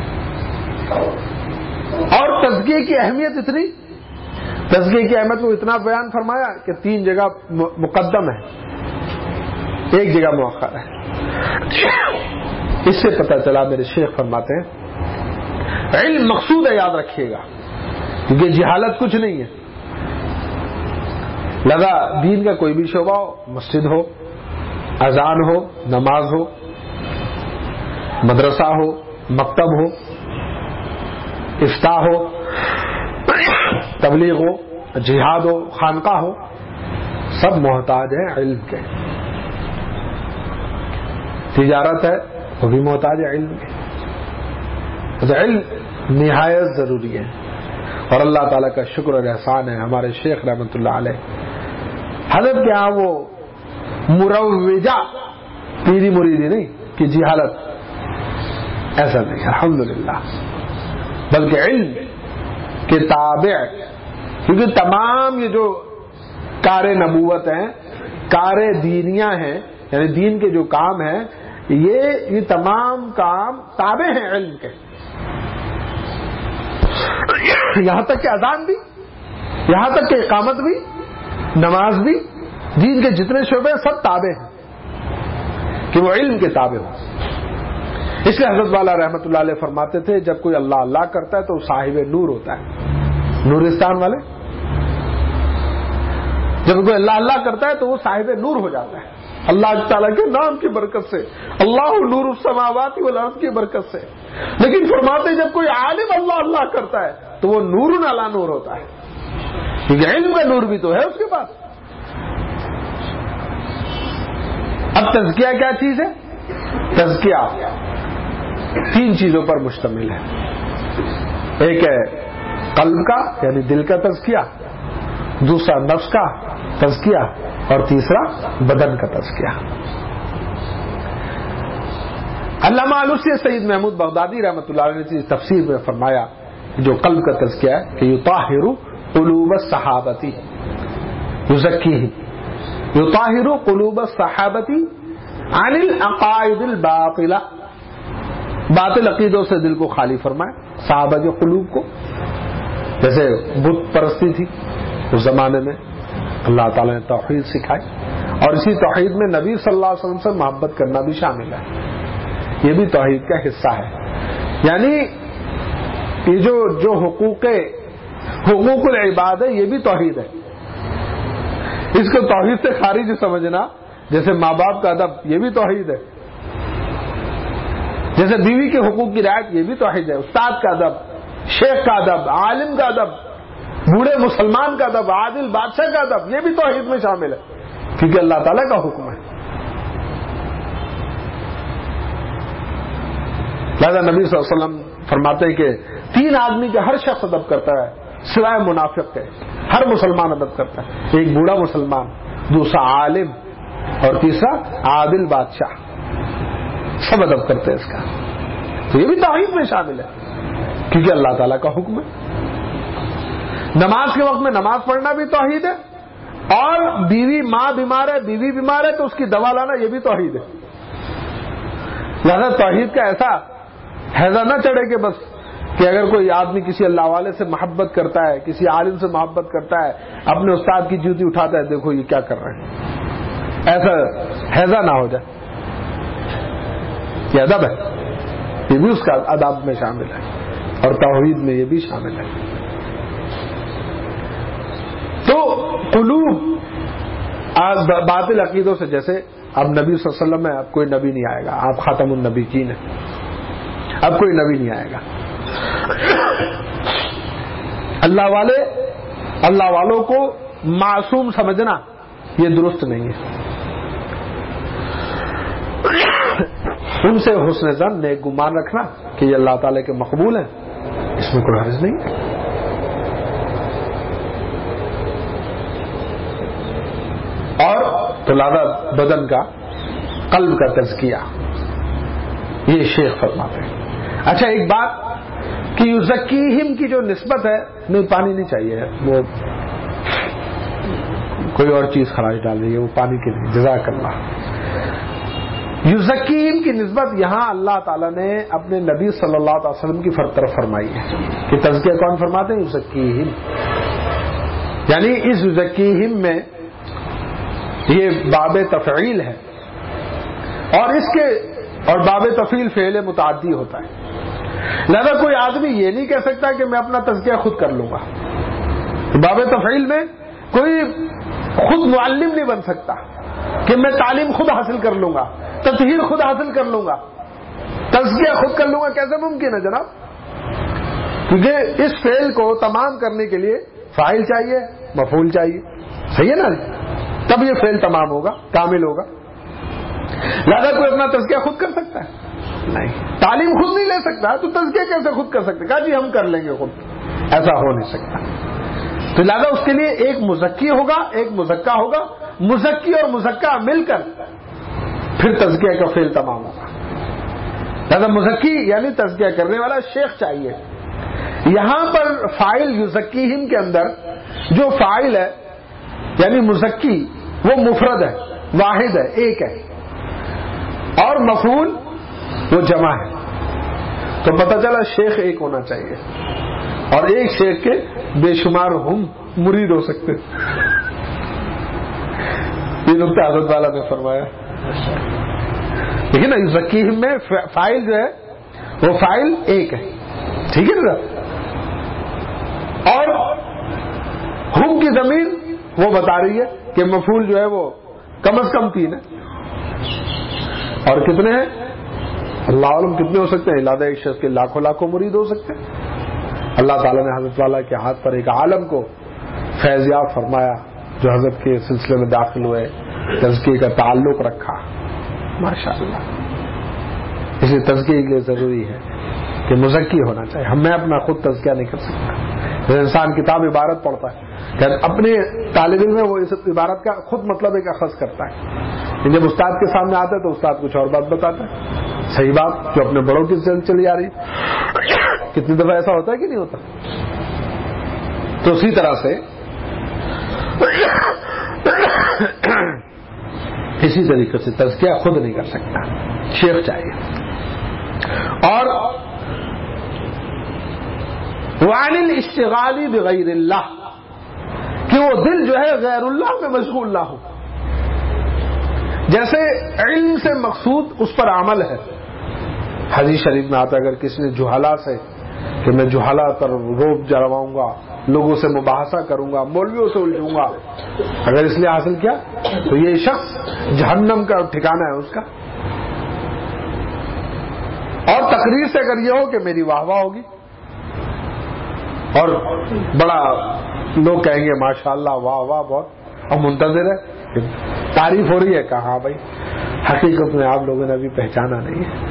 اور تزکیے کی اہمیت اتنی، تزکیے کی اہمیت کو اتنا بیان فرمایا کہ تین جگہ مقدم ہے، ایک جگہ مؤخر ہے. اس سے پتہ چلا، میرے شیخ فرماتے ہیں علم مقصود ہے، یاد رکھیے گا، کیونکہ جہالت کچھ نہیں ہے. لگا دین کا کوئی بھی شعبہ ہو، مسجد ہو، اذان ہو، نماز ہو، مدرسہ ہو، مکتب ہو، افتاء ہو، تبلیغ ہو، جہاد ہو، خانقاہ ہو، سب محتاج ہیں علم کے. تجارت ہے وہ بھی محتاج ہے علم کے. تو علم نہایت ضروری ہے. اور اللہ تعالیٰ کا شکر اور احسان ہے، ہمارے شیخ رحمۃ اللہ علیہ حضرت کے ہاں وہ مروجہ پیری مریدی نہیں کہ جہالت، ایسا نہیں الحمدللہ، بلکہ علم کے تابع. کیونکہ تمام یہ جو کار نبوت ہیں، کار دینیاں ہیں، یعنی دین کے جو کام ہیں، یہ یہ تمام کام تابع ہیں علم کے. یہاں تک کہ اذان بھی، یہاں تک کہ اقامت بھی، نماز بھی، دین کے جتنے شعبے سب تابع ہیں کہ وہ علم کے تابع ہوں. اس لیے حضرت والا رحمۃ اللہ علیہ فرماتے تھے جب کوئی اللہ اللہ کرتا ہے تو صاحب نور ہوتا ہے. نورستان والے جب کوئی اللہ اللہ کرتا ہے تو وہ صاحب نور ہو جاتا ہے. اللہ تعالیٰ کے نام کی برکت سے، اللہ نور السماوات والارض کی برکت سے. لیکن فرماتے جب کوئی عالم اللہ اللہ کرتا ہے تو وہ نور علی نور ہوتا ہے، کیونکہ علم کا نور بھی تو ہے اس کے پاس. اب تزکیہ کیا چیز ہے؟ تزکیہ تین چیزوں پر مشتمل ہے. ایک ہے قلب کا یعنی دل کا تزکیہ، دوسرا نفس کا تزکیہ، اور تیسرا بدن کا تزکیہ. علامہ علوسی سید محمود بغدادی رحمۃ اللہ علیہ نے تفسیر میں فرمایا جو قلب کا تزکیہ ہے کہ یطہر قلوب الصحابۃ یزکیہم، یطہر قلوب الصحابۃ عن العقائد الباطلہ، باطل عقیدوں سے دل کو خالی فرمائے صحابہ کے قلوب کو. جیسے بت پرستی تھی اس زمانے میں، اللہ تعالیٰ نے توحید سکھائی، اور اسی توحید میں نبی صلی اللہ علیہ وسلم سے محبت کرنا بھی شامل ہے، یہ بھی توحید کا حصہ ہے. یعنی یہ جو جو حقوق حقوق العباد ہے یہ بھی توحید ہے. اس کو توحید سے خارج سمجھنا، جیسے ماں باپ کا ادب یہ بھی توحید ہے، جیسے بیوی کے حقوق کی رعایت یہ بھی توحید ہے، استاد کا ادب، شیخ کا ادب، عالم کا ادب، بوڑھے مسلمان کا ادب، عادل بادشاہ کا ادب، یہ بھی توحید میں شامل ہے کیونکہ اللہ تعالیٰ کا حکم ہے. لہذا نبی صلی اللہ علیہ وسلم فرماتے ہیں کہ تین آدمی کا ہر شخص ادب کرتا ہے سوائے منافق کے، ہر مسلمان ادب کرتا ہے. ایک بوڑھا مسلمان، دوسرا عالم، اور تیسرا عادل بادشاہ، سب ادب کرتے ہیں اس کا. تو یہ بھی توحید میں شامل ہے کیونکہ اللہ تعالیٰ کا حکم ہے. نماز کے وقت میں نماز پڑھنا بھی توحید ہے، اور بیوی ماں بیمار ہے، بیوی بیمار ہے تو اس کی دوا لانا یہ بھی توحید ہے. لہذا توحید کا ایسا حیضہ نہ چڑھے کہ بس کہ اگر کوئی آدمی کسی اللہ والے سے محبت کرتا ہے، کسی عالم سے محبت کرتا ہے، اپنے استاد کی جوتی اٹھاتا ہے، دیکھو یہ کیا کر رہے ہیں، ایسا حیضہ نہ ہو جائے. یہ ادب ہے، یہ بھی اس کا ادب میں شامل ہے، اور توحید میں یہ بھی شامل ہے. تو قلوب باطل عقیدوں سے، جیسے اب نبی صلی اللہ علیہ وسلم ہے، اب کوئی نبی نہیں آئے گا، آپ خاتم النبیین ہیں، اب کوئی نبی نہیں آئے گا. اللہ والے اللہ والوں کو معصوم سمجھنا یہ درست نہیں ہے. ان سے حسن ظن، نیک گمان رکھنا کہ یہ اللہ تعالیٰ کے مقبول ہیں، اس میں کوئی حرج نہیں ہے. اور تو لہذا بدن کا، قلب کا تزکیہ یہ شیخ فرماتے ہیں. اچھا ایک بات کہ یزکیہم کی جو نسبت ہے، نہیں پانی نہیں چاہیے، وہ کوئی اور چیز خراج ڈال رہی ہے، وہ پانی کے لیے، جزاک اللہ. یزکیہم کی نسبت یہاں اللہ تعالیٰ نے اپنے نبی صلی اللہ علیہ وسلم کی طرف فرمائی ہے کہ تزکیہ کون فرماتے ہیں؟ یزکیہم. یعنی اس یزکیہم میں یہ باب تفعیل ہے، اور اس کے اور باب تفعیل فعل متعدی ہوتا ہے. لہذا کوئی آدمی یہ نہیں کہہ سکتا کہ میں اپنا تزکیہ خود کر لوں گا. باب تفعیل میں کوئی خود معلم نہیں بن سکتا کہ میں تعلیم خود حاصل کر لوں گا، تطہیر خود حاصل کر لوں گا، تزکیہ خود کر لوں گا. کیسے ممکن ہے جناب؟ کیونکہ اس فعل کو تمام کرنے کے لیے فاعل چاہیے، مفعول چاہیے. صحیح ہے نا؟ تب یہ فعل تمام ہوگا، کامل ہوگا. لہذا کوئی اپنا تزکیہ خود کر سکتا ہے؟ نہیں. تعلیم خود نہیں لے سکتا تو تزکیہ کیسے خود کر سکتے؟ کہا جی ہم کر لیں گے خود، ایسا ہو نہیں سکتا. تو لہذا اس کے لیے ایک مزکی ہوگا، ایک مزکا ہوگا، مزکی اور مزکا مل کر پھر تزکیہ کا فعل تمام ہوگا. لہذا مزکی یعنی تزکیہ کرنے والا شیخ چاہیے. یہاں پر فاعل یزکیہم کے اندر جو فاعل ہے یعنی مزکی وہ مفرد ہے، واحد ہے، ایک ہے، اور مفعول وہ جمع ہے. تو پتہ چلا شیخ ایک ہونا چاہیے، اور ایک شیخ کے بے شمار ہم مرید ہو سکتے. یہ نقطہ حضرت والا نے فرمایا. لیکن یزکیہم میں فاعل جو ہے وہ فاعل ایک ہے، ٹھیک ہے نا؟ اور ہم کی ضمیر وہ بتا رہی ہے کہ مفعول جو ہے وہ کم از کم تین ہے. اور کتنے ہیں اللہ عالم کتنے ہو سکتے ہیں؟ علادہ ایک شخص کے لاکھوں لاکھوں مرید ہو سکتے ہیں. اللہ تعالیٰ نے حضرت والا کے ہاتھ پر ایک عالم کو فیضیاب فرمایا جو حضرت کے سلسلے میں داخل ہوئے, تزکیے کا تعلق رکھا. ماشاء اللہ. اس لیے تزکیے کے لیے ضروری ہے کہ مزکی ہونا چاہیے. ہم میں اپنا خود تزکیہ نہیں کر سکتا. انسان کتاب عبارت پڑھتا ہے کہ اپنے طالب علم میں وہ اس عبارت کا خود مطلب ایک اخذ کرتا ہے, جب استاد کے سامنے آتا ہے تو استاد کچھ اور بات بتاتا ہے. صحیح بات جو اپنے بڑوں کی چلی آ رہی. کتنی دفعہ ایسا ہوتا ہے کہ نہیں ہوتا؟ تو اسی طرح سے اسی طریقے سے تزکیہ خود نہیں کر سکتا, شیخ چاہیے. اور وعن الاشتغال بغیر اللہ, کہ وہ دل جو ہے غیر اللہ میں مشغول نہ ہو. جیسے علم سے مقصود اس پر عمل ہے. حدیث شریف میں آتا ہے اگر کسی نے جہالا سے کہ میں جہالا پر روب جلواؤں گا, لوگوں سے مباحثہ کروں گا, مولویوں سے الجھوں گا, اگر اس لیے حاصل کیا تو یہ شخص جہنم کا ٹھکانہ ہے اس کا. اور تقریر سے اگر یہ ہو کہ میری واہ واہ ہوگی اور بڑا لوگ کہیں گے ماشاءاللہ واہ واہ بہت, اور منتظر ہے تعریف ہو رہی ہے, کہا بھائی حقیقت میں آپ لوگوں نے ابھی پہچانا نہیں ہے.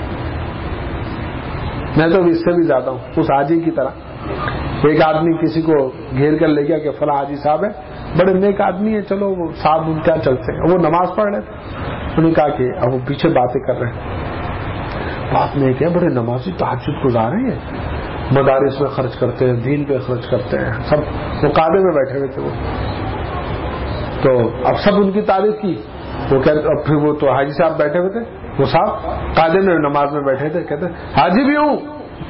میں تو اس سے بھی زیادہ ہوں, اس حاجی کی طرح. ایک آدمی کسی کو گھیر کر لے گیا کہ فلاں حاجی صاحب ہے, بڑے نیک آدمی ہے, چلو وہ صاحب ان کیا چلتے ہیں. وہ نماز پڑھ رہے تھے, انہوں نے کہا کہ اب وہ پیچھے باتیں کر رہے ہیں. بات نہیں کیا بڑے نمازی تہجد گزار ہیں, مدارس میں خرچ کرتے ہیں, دین پہ خرچ کرتے ہیں سب. وہ قاعدے میں بیٹھے ہوئے تھے وہ, تو اب سب ان کی تعریف کی. وہ کہتے اب پھر وہ تو حاجی صاحب بیٹھے ہوئے تھے, وہ صاحب قاعدے میں نماز میں بیٹھے تھے, کہتے حاجی بھی ہوں.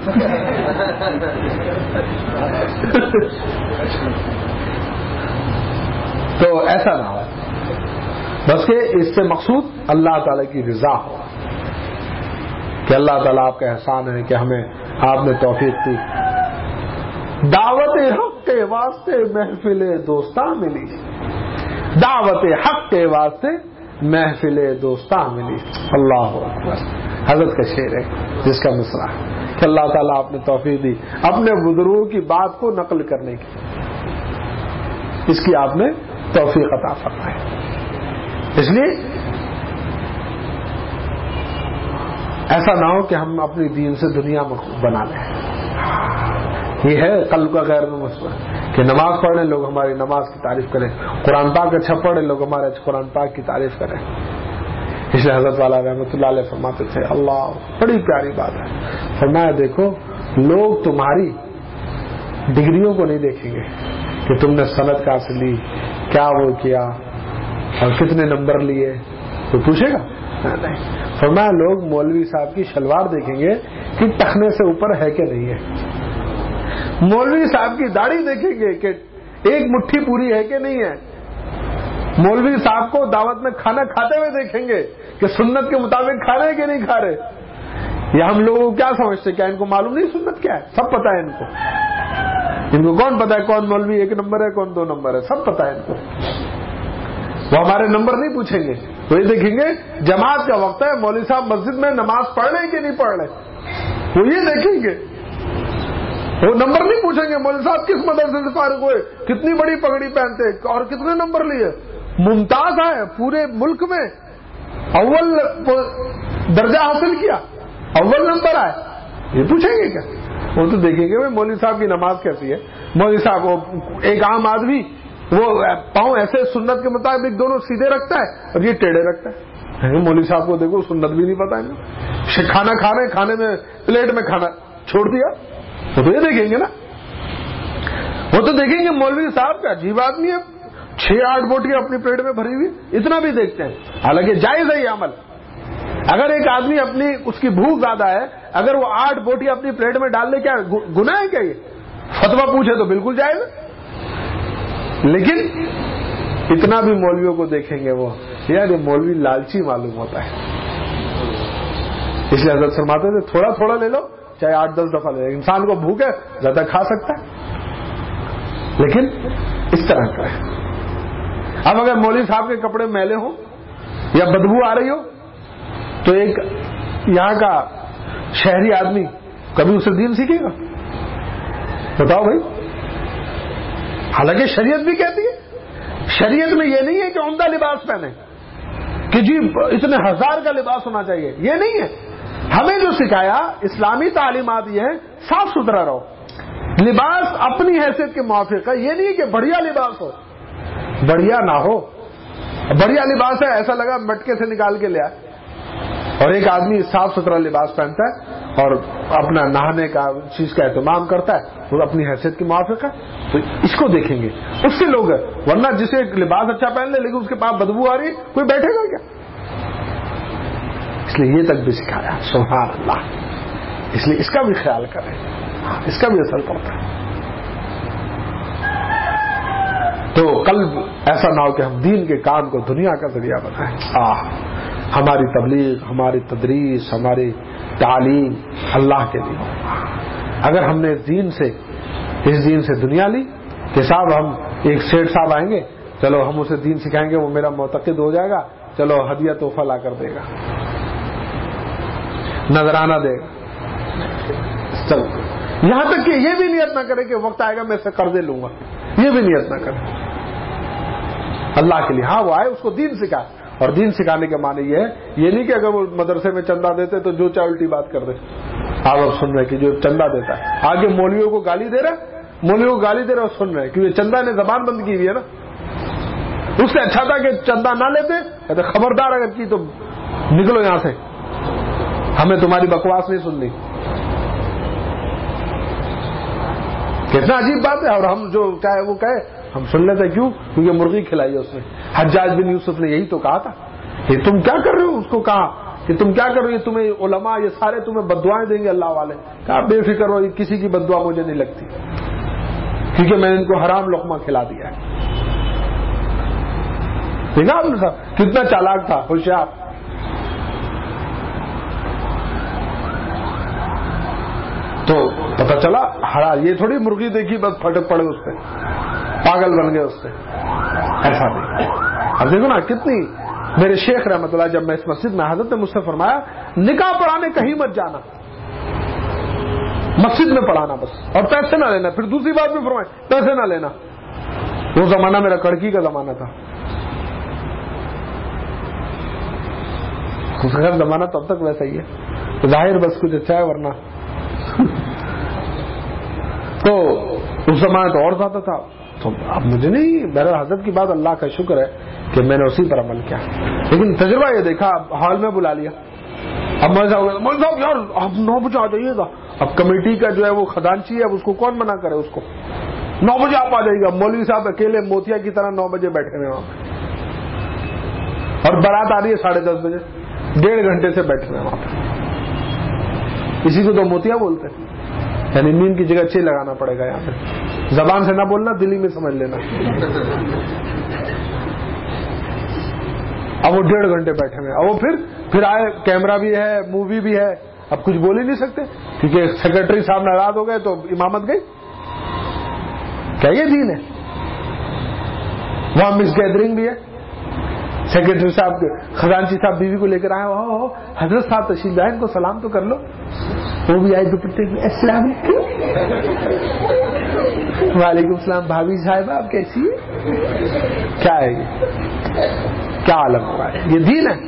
تو ایسا نہ ہو, بس کہ اس سے مقصود اللہ تعالی کی رضا ہو, کہ اللہ تعالیٰ آپ کا احسان ہے کہ ہمیں آپ نے توفیق دی. دعوت حق کے واسطے محفل دوستاں ملی, دعوت حق کے واسطے محفل دوستاں ملی. اللہ اکبر. حضرت کا شعر ہے جس کا مصرع کہ اللہ تعالیٰ آپ نے توفیق دی اپنے بزرگوں کی بات کو نقل کرنے کی, اس کی آپ نے توفیق عطا فرمائی. اس لیے ایسا نہ ہو کہ ہم اپنی دین سے دنیا بنا لیں. یہ ہے قلب کا غیر مثبت کہ نماز پڑھنے لوگ ہماری نماز کی تعریف کریں, قرآن پاک اچھا پڑھے لوگ ہمارے قرآن پاک کی تعریف کریں. اس لیے حضرت والا رحمۃ اللہ علیہ فرماتے تھے, اللہ بڑی پیاری بات ہے, فرمایا دیکھو لوگ تمہاری ڈگریوں کو نہیں دیکھیں گے کہ تم نے سند کہاں سے لی, کیا وہ کیا اور کتنے نمبر لیے, تو پوچھے گا نہیں. فرمایا لوگ مولوی صاحب کی شلوار دیکھیں گے کہ ٹخنے سے اوپر ہے کہ نہیں ہے, مولوی صاحب کی داڑھی دیکھیں گے کہ ایک مٹھی پوری ہے کہ نہیں ہے, مولوی صاحب کو دعوت میں کھانا کھاتے ہوئے دیکھیں گے کہ سنت کے مطابق کھا رہے کہ نہیں کھا رہے. یا ہم لوگ کیا سمجھتے, کیا ان کو معلوم نہیں سنت کیا ہے؟ سب پتا ہے ان کو. ان کو کون پتا ہے کون مولوی ایک نمبر ہے کون دو نمبر ہے, سب پتا ہے ان کو. وہ ہمارے نمبر نہیں پوچھیں گے, وہ یہ دیکھیں گے جماعت کا وقت ہے, مولوی صاحب مسجد میں نماز پڑھ رہے کہ نہیں پڑھ رہے, وہ یہ دیکھیں گے. وہ نمبر نہیں پوچھیں گے مولوی صاحب کس مدرسے سے فارغ ہوئے, کتنی بڑی پگڑی پہنتے اور کتنے نمبر لیے, ممتاز ہے پورے ملک میں, اول درجہ حاصل کیا, اول نمبر آئے, یہ پوچھیں گے کیا؟ وہ تو دیکھیں گے مولوی صاحب کی نماز کیسی ہے. مولوی صاحب وہ ایک عام آدمی وہ پاؤں ایسے سنت کے مطابق دونوں سیدھے رکھتا ہے اور یہ ٹیڑھے رکھتا ہے. مولوی صاحب کو دیکھو سنت بھی نہیں پتا ہے, کھانا کھا رہے ہیں کھانے میں پلیٹ میں کھانا چھوڑ دیا, وہ تو یہ دیکھیں گے نا. وہ تو دیکھیں گے مولوی صاحب کا عجیب آدمی ہے, چھ آٹھ بوٹیاں اپنی پلیٹ میں بھری ہوئی, اتنا بھی دیکھتے ہیں. حالانکہ جائز ہے یہ عمل. اگر ایک آدمی اپنی اس کی بھوک زیادہ ہے, اگر وہ آٹھ بوٹیاں اپنی پلیٹ میں ڈال لے, کیا گناہ ہے کیا؟ یہ فتویٰ پوچھے تو بالکل جائز ہے. لیکن اتنا بھی مولویوں کو دیکھیں گے وہ, یار یہ مولوی لالچی معلوم ہوتا ہے. اس لیے حضرت فرماتے تھے تھوڑا تھوڑا لے لو, چاہے آٹھ دس دفعہ لے لو, انسان کو بھوک ہے زیادہ کھا سکتا ہے, لیکن اس طرح کا ہے. اب اگر مولوی صاحب کے کپڑے میلے ہوں یا بدبو آ رہی ہو تو ایک یہاں کا شہری آدمی کبھی اسے دین سیکھے گا؟ بتاؤ بھائی. حالانکہ شریعت بھی کہتی ہے, شریعت میں یہ نہیں ہے کہ عمدہ لباس پہنے, کہ جی اتنے ہزار کا لباس ہونا چاہیے, یہ نہیں ہے. ہمیں جو سکھایا اسلامی تعلیمات یہ ہے صاف ستھرا رہو, لباس اپنی حیثیت کے موافق ہے. یہ نہیں کہ بڑھیا لباس ہو, بڑھیا نہ ہو. بڑھیا لباس ہے ایسا لگا مٹکے سے نکال کے لیا, اور ایک آدمی صاف ستھرا لباس پہنتا ہے اور اپنا نہانے کا چیز کا اہتمام کرتا ہے, وہ اپنی حیثیت کے موافق ہے, تو اس کو دیکھیں گے اس سے لوگ. ورنہ جسے لباس اچھا پہن لے لیکن اس کے پاس بدبو آ رہی ہے, کوئی بیٹھے گا کیا؟ اس لیے یہ تک بھی سکھایا. سبحان اللہ. اس لیے اس کا بھی خیال کریں, اس کا بھی اثر پڑتا ہے. تو قلب ایسا نہ ہو کہ ہم دین کے کام کو دنیا کا ذریعہ بنائیں. آہ ہماری تبلیغ, ہماری تدریس, ہماری تعلیم اللہ کے لیے. اگر ہم نے دین سے اس دین سے دنیا لی کہ صاحب ہم ایک سیٹ صاحب آئیں گے, چلو ہم اسے دین سکھائیں گے, وہ میرا معتقد ہو جائے گا, چلو ہدیہ تحفہ لا کر دے گا, نذرانہ دے گا. چلو یہاں تک کہ یہ بھی نیت نہ کرے کہ وقت آئے گا میں اس سے قرضے لوں گا, یہ بھی نیت نہ کرے اللہ کے لیے. ہاں وہ آئے, اس کو دین سکھائے. اور دین سکھانے کے معنی یہ ہے, یہ نہیں کہ اگر وہ مدرسے میں چندہ دیتے تو جو چاہے الٹی بات کر دے. آپ اب سن رہے کہ جو چندہ دیتا ہے آگے مولویوں کو گالی دے رہا, مولویوں کو گالی دے رہا اور سن رہے کیونکہ چندہ نے زبان بند کی ہوئی ہے نا. اس سے اچھا تھا کہ چندہ نہ لیتے, کہتے خبردار اگر کی تو نکلو یہاں سے, ہمیں تمہاری بکواس نہیں سننی. کتنا عجیب بات ہے. اور ہم جو چاہے وہ کہے ہم سن لیتے. کیوں؟ کیونکہ مرغی کھلائی ہے اس نے. حجاج بن یوسف نے یہی تو کہا تھا کہ تم کیا کر رہے ہو, اس کو کہا کہ تم کیا کر رہے ہو, تمہیں علماء یہ سارے تمہیں بددعائیں دیں گے اللہ والے. کہا بے فکر ہو, کسی کی بددعا مجھے نہیں لگتی کیونکہ میں نے ان کو حرام لقمہ کھلا دیا ہے. دیکھا آپ نے صاحب کتنا چالاک تھا, ہوشیار. تو پتہ چلا ہرا, یہ تھوڑی مرغی دیکھی بس پھٹک پڑے اس پہ, پاگل بن گئے اس پہ, ایسا نہیں. اب دیکھو نا کتنی. میرے شیخ رحمت اللہ جب میں اس مسجد میں, حضرت نے مجھ سے فرمایا نکاح پڑھانے کہیں مت جانا, مسجد میں پڑھانا بس, اور پیسے نہ لینا. پھر دوسری بات بھی فرمائے پیسے نہ لینا. وہ زمانہ میرا کڑکی کا زمانہ تھا, خیر زمانہ تب تک ویسا ہی ہے, ظاہر بس کچھ اچھا ہے ورنہ تو اس زمانے تو اور زیادہ تھا. تو اب مجھے نہیں, بہرحال حضرت کی بات اللہ کا شکر ہے کہ میں نے اسی پر عمل کیا. لیکن تجربہ یہ دیکھا, اب ہال میں بلا لیا, اب مجھے صاحب یار آپ نو بجے آ جائیے گا. اب کمیٹی کا جو ہے وہ خزانچی ہے, اب اس کو کون منع کرے, اس کو نو بجے آپ آ جائیے گا. مولوی صاحب اکیلے موتیا کی طرح نو بجے بیٹھے ہوئے وہاں پہ, اور بارات آ رہی ہے ساڑھے دس بجے, ڈیڑھ گھنٹے سے بیٹھے ہوئے وہاں پہ. اسی کو تو موتیا بولتے ہیں, یعنی نیم کی جگہ چھ لگانا پڑے گا یہاں پہ. زبان سے نہ بولنا, دلی میں سمجھ لینا. اب وہ ڈیڑھ گھنٹے بیٹھے ہوئے, اب وہ پھر پھر آئے, کیمرہ بھی ہے, مووی بھی ہے, اب کچھ بول ہی نہیں سکتے کیونکہ سیکرٹری صاحب ناراض ہو گئے تو امامت گئی. کیا یہ دین ہے؟ وہاں مس گیدرنگ بھی ہے. سیکرٹری صاحب خزانچی صاحب بیوی کو لے کر آئے, ہو حضرت صاحب تشریف لائے, ان کو سلام تو کر لو. وہ بھی آئے دوپٹے میں, السلام علیکم. وعلیکم السلام بھابھی صاحب آپ کیسی ہے؟ کیا ہے یہ, کیا عالم ہو رہا ہے, یہ دین ہے؟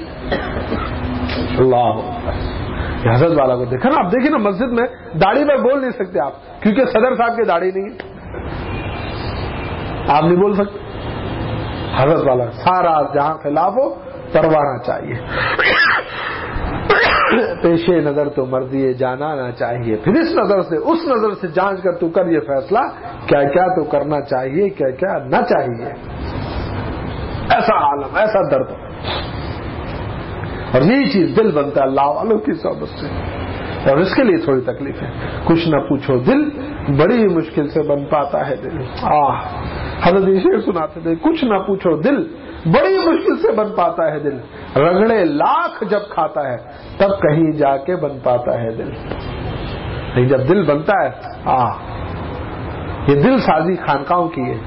اللہ حضرت والا کو دیکھا نا. آپ دیکھیں نا مسجد میں داڑھی میں بول نہیں سکتے آپ, کیونکہ صدر صاحب کی داڑھی نہیں ہے, آپ نہیں بول سکتے. حضرت والا سارا جہاں خلاف ہو پروانا چاہیے, پیش نظر تو مرضی جانا نہ چاہیے. پھر اس نظر سے اس نظر سے جانچ کر تو کر یہ فیصلہ کیا کیا تو کرنا چاہیے, کیا کیا نہ چاہیے. ایسا عالم, ایسا درد. اور یہی چیز دل بنتا ہے اللہ والوں کی صحبت سے, اور اس کے لیے تھوڑی تکلیف ہے. کچھ نہ پوچھو دل بڑی مشکل سے بن پاتا ہے دل. آہ حضرت شیخ سناتے تھے, کچھ نہ پوچھو دل بڑی مشکل سے بن پاتا ہے دل, رگڑے لاکھ جب کھاتا ہے تب کہیں جا کے بن پاتا ہے دل. نہیں جب دل بنتا ہے, آہ یہ دل سازی خانقاہوں کی ہے.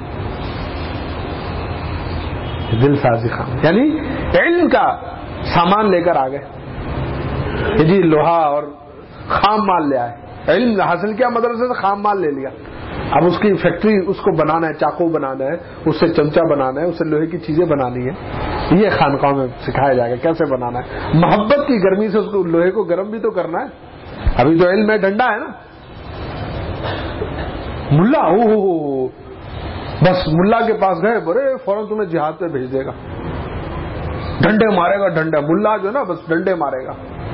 دل سازی خان یعنی علم کا سامان لے کر آ گئے, کہ جی لوہا اور خام مال لے آئے, علم حاصل کیا مدرسے سے, خام مال لے لیا, اب اس کی فیکٹری, اس کو بنانا ہے, چاقو بنانا ہے, اس سے چمچہ بنانا ہے, اس سے لوہے کی چیزیں بنانی ہے. یہ خانقاہوں میں سکھایا جائے گا کیسے بنانا ہے. محبت کی گرمی سے اس کو لوہے کو گرم بھی تو کرنا ہے. ابھی تو علم میں ڈنڈا ہے نا, ملا ہو ہو بس ملا کے پاس گئے, برے فوراً تمہیں جہاد پہ بھیج دے گا, ڈنڈے مارے گا, ڈنڈا ملا جو ہے نا بس ڈنڈے مارے گا.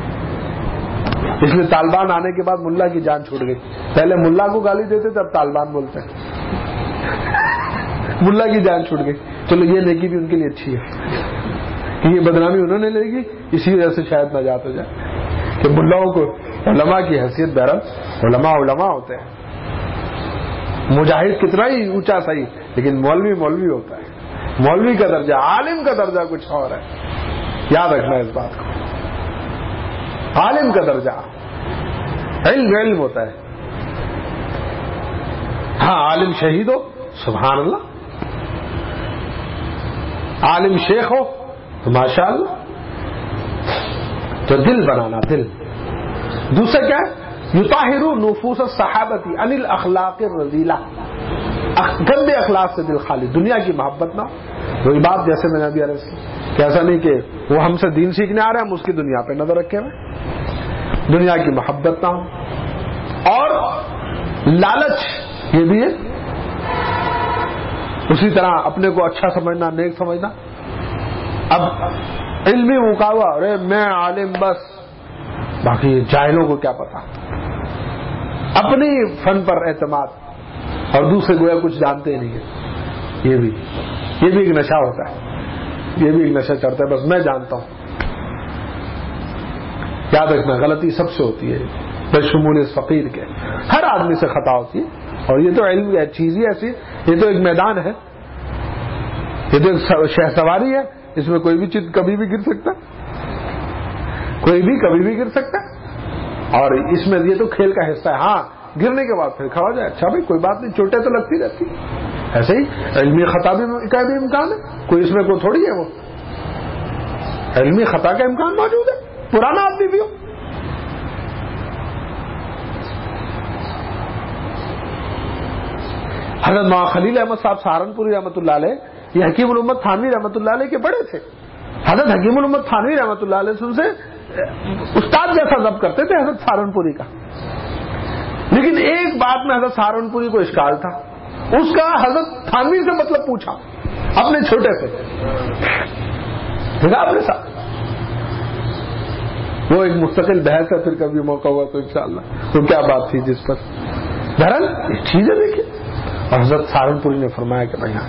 اس لیے طالبان آنے کے بعد ملا کی جان چھوٹ گئی. پہلے ملا کو گالی دیتے تھے, اب طالبان بولتے ہیں. ملا کی جان چھوٹ گئی. چلو یہ نیکی بھی ان کے لیے اچھی ہے کہ یہ بدنامی انہوں نے لے گی, اسی وجہ سے شاید نجات ہو جائے کہ ملاؤں کو علماء کی حیثیت بہرحال علماء علماء ہوتے ہیں. مجاہد کتنا ہی اونچا صحیح, لیکن مولوی مولوی ہوتا ہے. مولوی کا درجہ, عالم کا درجہ کچھ اور ہے. یاد رکھنا اس بات کو. عالم کا درجہ علم علم ہوتا ہے. ہاں عالم شہید ہو سبحان اللہ, عالم شیخ ہو تو ماشاء اللہ. تو دل بنانا, دل. دوسرا کیا ہے, یطہر نفوس الصحابتی عن الاخلاق الرذیلہ, گندے اخلاق سے دل خالی. دنیا کی محبت نہ, وہی بات جیسے میں نے ابھی عرض کی کہ ایسا نہیں کہ وہ ہم سے دین سیکھنے آ رہے ہیں, ہم اس کی دنیا پہ نظر رکھے ہوئے. دنیا کی محبت نہ ہو. اور لالچ یہ بھی ہے, اسی طرح اپنے کو اچھا سمجھنا, نیک سمجھنا. اب علمی مقابلہ, ارے میں عالم بس, باقی جاہلوں کو کیا پتا. اپنی فن پر اعتماد, اور دوسرے گویا کچھ جانتے ہی نہیں ہے. یہ بھی یہ بھی ایک نشہ ہوتا ہے, یہ بھی ایک نشہ چڑھتا ہے, بس میں جانتا ہوں. یاد رکھنا غلطی سب سے ہوتی ہے بشمول اس فقیر کے. ہر آدمی سے خطا ہوتی ہے, اور یہ تو علم ہے, چیز ہی ایسی, یہ تو ایک میدان ہے, یہ تو ایک شہ سواری ہے, اس میں کوئی بھی چیز کبھی بھی گر سکتا, کوئی بھی کبھی بھی گر سکتا. اور اس میں یہ تو کھیل کا حصہ ہے. ہاں گرنے کے بعد پھر کھڑا ہو جائے, اچھا بھائی کوئی بات نہیں, چوٹیں تو لگتی رہتی. ایسے ہی علمی خطا بھی کا بھی امکان ہے, کوئی اس میں کوئی تھوڑی ہے, وہ علمی خطا کا امکان موجود ہے, پرانا آدمی بھی ہو. حضرت مولانا خلیل احمد صاحب سہارنپوری رحمۃ اللہ علیہ, یہ حکیم الامت تھانوی رحمۃ اللہ علیہ کے بڑے تھے. حضرت حکیم الامت تھانوی رحمۃ اللہ علیہ ان سے استاد جیسا ضبط کرتے تھے حضرت سہارنپوری کا. لیکن ایک بات میں حضرت سہارنپوری کو اشکال تھا, اس کا حضرت تھانوی سے مطلب پوچھا اپنے چھوٹے سے, اپنے ساتھ. وہ ایک مستقل بحث ہے, پھر کبھی موقع ہوا تو انشاءاللہ. تو کیا بات تھی جس پر بہرحال چیزیں دیکھیے. اور حضرت سہارنپوری نے فرمایا کہ بھائی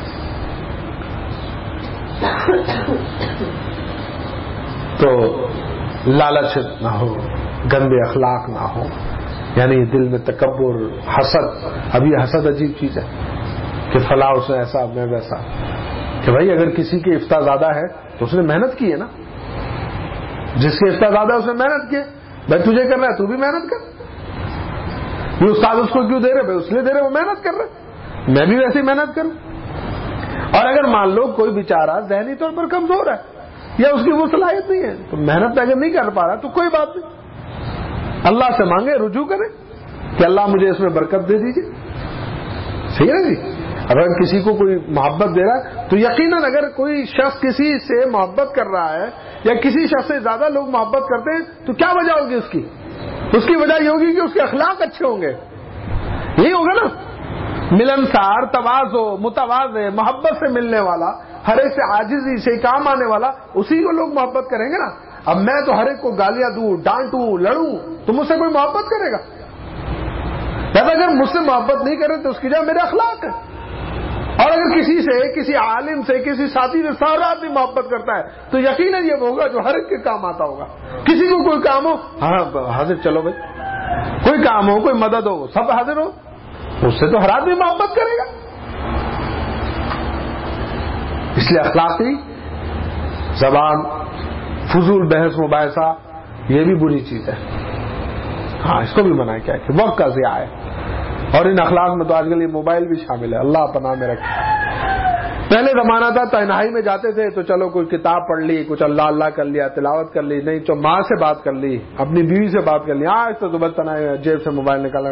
تو لالچ نہ ہو, گندے اخلاق نہ ہو, یعنی دل میں تکبر, حسد. اب یہ حسد عجیب چیز ہے کہ فلاں اس نے ایسا میں ویسا, کہ بھائی اگر کسی کے افتاء زیادہ ہے تو اس نے محنت کی ہے نا, جس کے افتاء زیادہ ہے اس نے محنت کی ہے. بھائی تجھے کرنا ہے تو بھی محنت کر, یہ استاد اس کو کیوں دے رہے, بھائی اس لیے دے رہے, وہ محنت کر رہے, میں بھی ویسی محنت کروں. اور اگر مان لو کوئی بیچارہ ذہنی طور پر کمزور ہے یا اس کی وہ صلاحیت نہیں ہے, تو محنت اگر نہیں کر پا رہا تو کوئی بات نہیں, اللہ سے مانگے, رجوع کرے کہ اللہ مجھے اس میں برکت دے دیجیے. صحیح ہے جی. اگر کسی کو کوئی محبت دے رہا ہے تو یقیناً اگر کوئی شخص کسی سے محبت کر رہا ہے یا کسی شخص سے زیادہ لوگ محبت کرتے ہیں تو کیا وجہ ہوگی اس کی؟ اس کی وجہ یہ ہوگی کہ اس کے اخلاق اچھے ہوں گے. یہی ہوگا نا, ملنسار, تواضع, متواضع, محبت سے ملنے والا, ہر ایک سے عاجزی سے کام آنے والا, اسی کو لوگ محبت کریں گے نا. اب میں تو ہر ایک کو گالیاں دوں, ڈانٹوں, لڑوں, تو مجھ سے کوئی محبت کرے گا؟ یا اگر مجھ سے محبت نہیں کرے تو اس کی جگہ میرے اخلاق ہے. اور اگر کسی سے, کسی عالم سے, کسی ساتھی سے سارا آدمی محبت کرتا ہے تو یقیناً یہ ہوگا جو ہر ایک کے کام آتا ہوگا. کسی کو کوئی کام ہو, ہاں حاضر, چلو بھائی, کوئی کام ہو, کوئی مدد ہو, سب حاضر ہو, اس سے تو ہر آدمی محبت کرے گا. اس لیے اخلاقی زبان, فضول بحث مباحثہ یہ بھی بری چیز ہے. ہاں اس کو بھی منع کیا کہ وقت کا ضیاع ہے. اور ان اخلاق میں تو آج کل یہ موبائل بھی شامل ہے, اللہ پناہ میں رکھے. پہلے زمانہ تھا تنہائی میں جاتے تھے تو چلو کوئی کتاب پڑھ لی, کچھ اللہ اللہ کر لیا, تلاوت کر لی, نہیں تو ماں سے بات کر لی, اپنی بیوی سے بات کر لی. آج تو بس تنہائی جیب سے موبائل نکالا,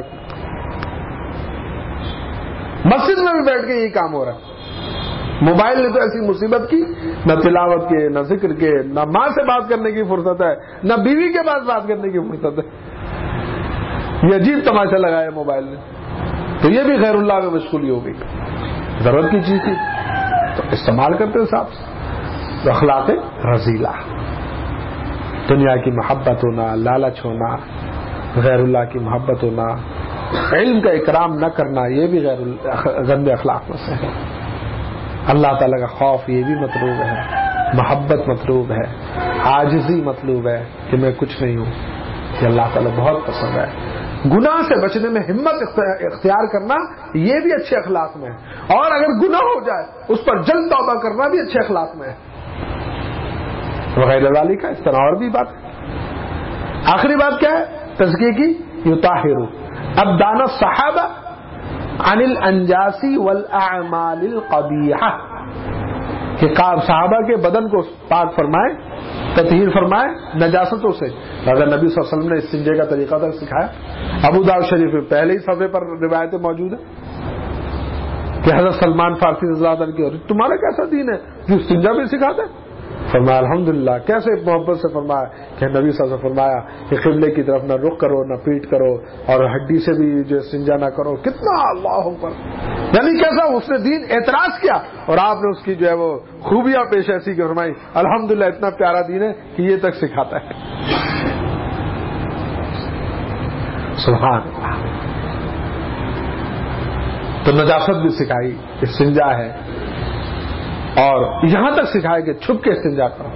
مسجد میں بھی بیٹھ کے یہی کام ہو رہا ہے. موبائل نے تو ایسی مصیبت کی, نہ تلاوت کے, نہ ذکر کے, نہ ماں سے بات کرنے کی فرصت ہے, نہ بیوی کے پاس بات کرنے کی فرصت ہے. یہ عجیب تماشا لگایا موبائل نے. تو یہ بھی غیر اللہ میں مشغولی ہو گئی. ضرورت کی چیز تھی تو استعمال کرتے حساب سے. اخلاق رذیلہ, دنیا کی محبت ہونا, لالچ ہونا, غیر اللہ کی محبت ہونا, علم کا اکرام نہ کرنا, یہ بھی غیر گندے اخلاق میں سے ہے. اللہ تعالیٰ کا خوف یہ بھی مطلوب ہے, محبت مطلوب ہے, عاجزی مطلوب ہے کہ میں کچھ نہیں ہوں. یہ اللہ تعالیٰ بہت پسند ہے. گناہ سے بچنے میں ہمت اختیار کرنا یہ بھی اچھے اخلاق میں ہے, اور اگر گناہ ہو جائے اس پر جلد توبہ کرنا بھی اچھے اخلاق میں ہے. وغیرہ ذالک کا اس طرح اور بھی بات ہے. آخری بات کیا ہے تزکیے کی؟ یطہر ابدان الصحابہ عن الانجاس والاعمال القبیحہ, کہ صحابہ کے بدن کو پاک فرمائے, تطہیر فرمائے نجاستوں سے. اگر نبی صلی اللہ علیہ وسلم نے استنجے کا طریقہ تک سکھایا. ابو داؤد شریف میں پہلے ہی صفحے پر روایتیں موجود ہیں کہ حضرت سلمان فارسی رضی اللہ عنہ کی, تمہارا کیسا دین ہے جو استنجا بھی سکھاتا ہے؟ فرمایا الحمدللہ. کیسے محبت سے فرمایا کہ نبی صلی اللہ علیہ وسلم فرمایا کہ قبلے کی طرف نہ رخ کرو نہ پیٹ کرو, اور ہڈی سے بھی جو استنجا نہ کرو. کتنا اللہ اکبر, یعنی کیسا اس نے دین اعتراض کیا اور آپ نے اس کی جو ہے وہ خوبیاں پیش ایسی کی فرمائی. الحمدللہ اتنا پیارا دین ہے کہ یہ تک سکھاتا ہے. سبحان اللہ. تو نجاست بھی سکھائی, استنجا ہے, اور یہاں تک سکھایا کہ چھپ کے استنجا کرو.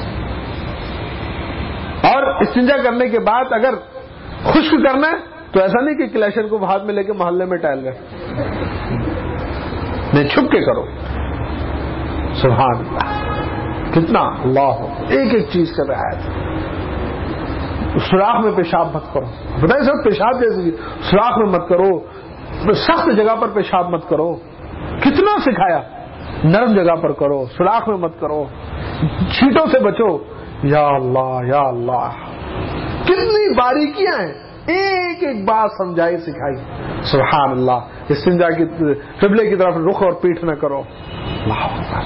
اور استنجا کرنے کے بعد اگر خشک کرنا ہے تو ایسا نہیں کہ کلیشر کو ہاتھ میں لے کے محلے میں ٹہل گئے, نہیں, چھپ کے کرو. سبحان اللہ. کتنا اللہ, ایک ایک چیز کا رعایت. سوراخ میں پیشاب مت کرو. بتائیے سب پیشاب جیسے سوراخ میں مت کرو, سخت جگہ پر پیشاب مت کرو. کتنا سکھایا. نرم جگہ پر کرو, سوراخ میں مت کرو, چھینٹوں سے بچو. یا اللہ یا اللہ, کتنی باریکیاں ہیں, ایک ایک بات سمجھائی سکھائی. سبحان اللہ. استنجا کی قبلے کی طرف رخ اور پیٹھ نہ کرو. اللہ اکبر,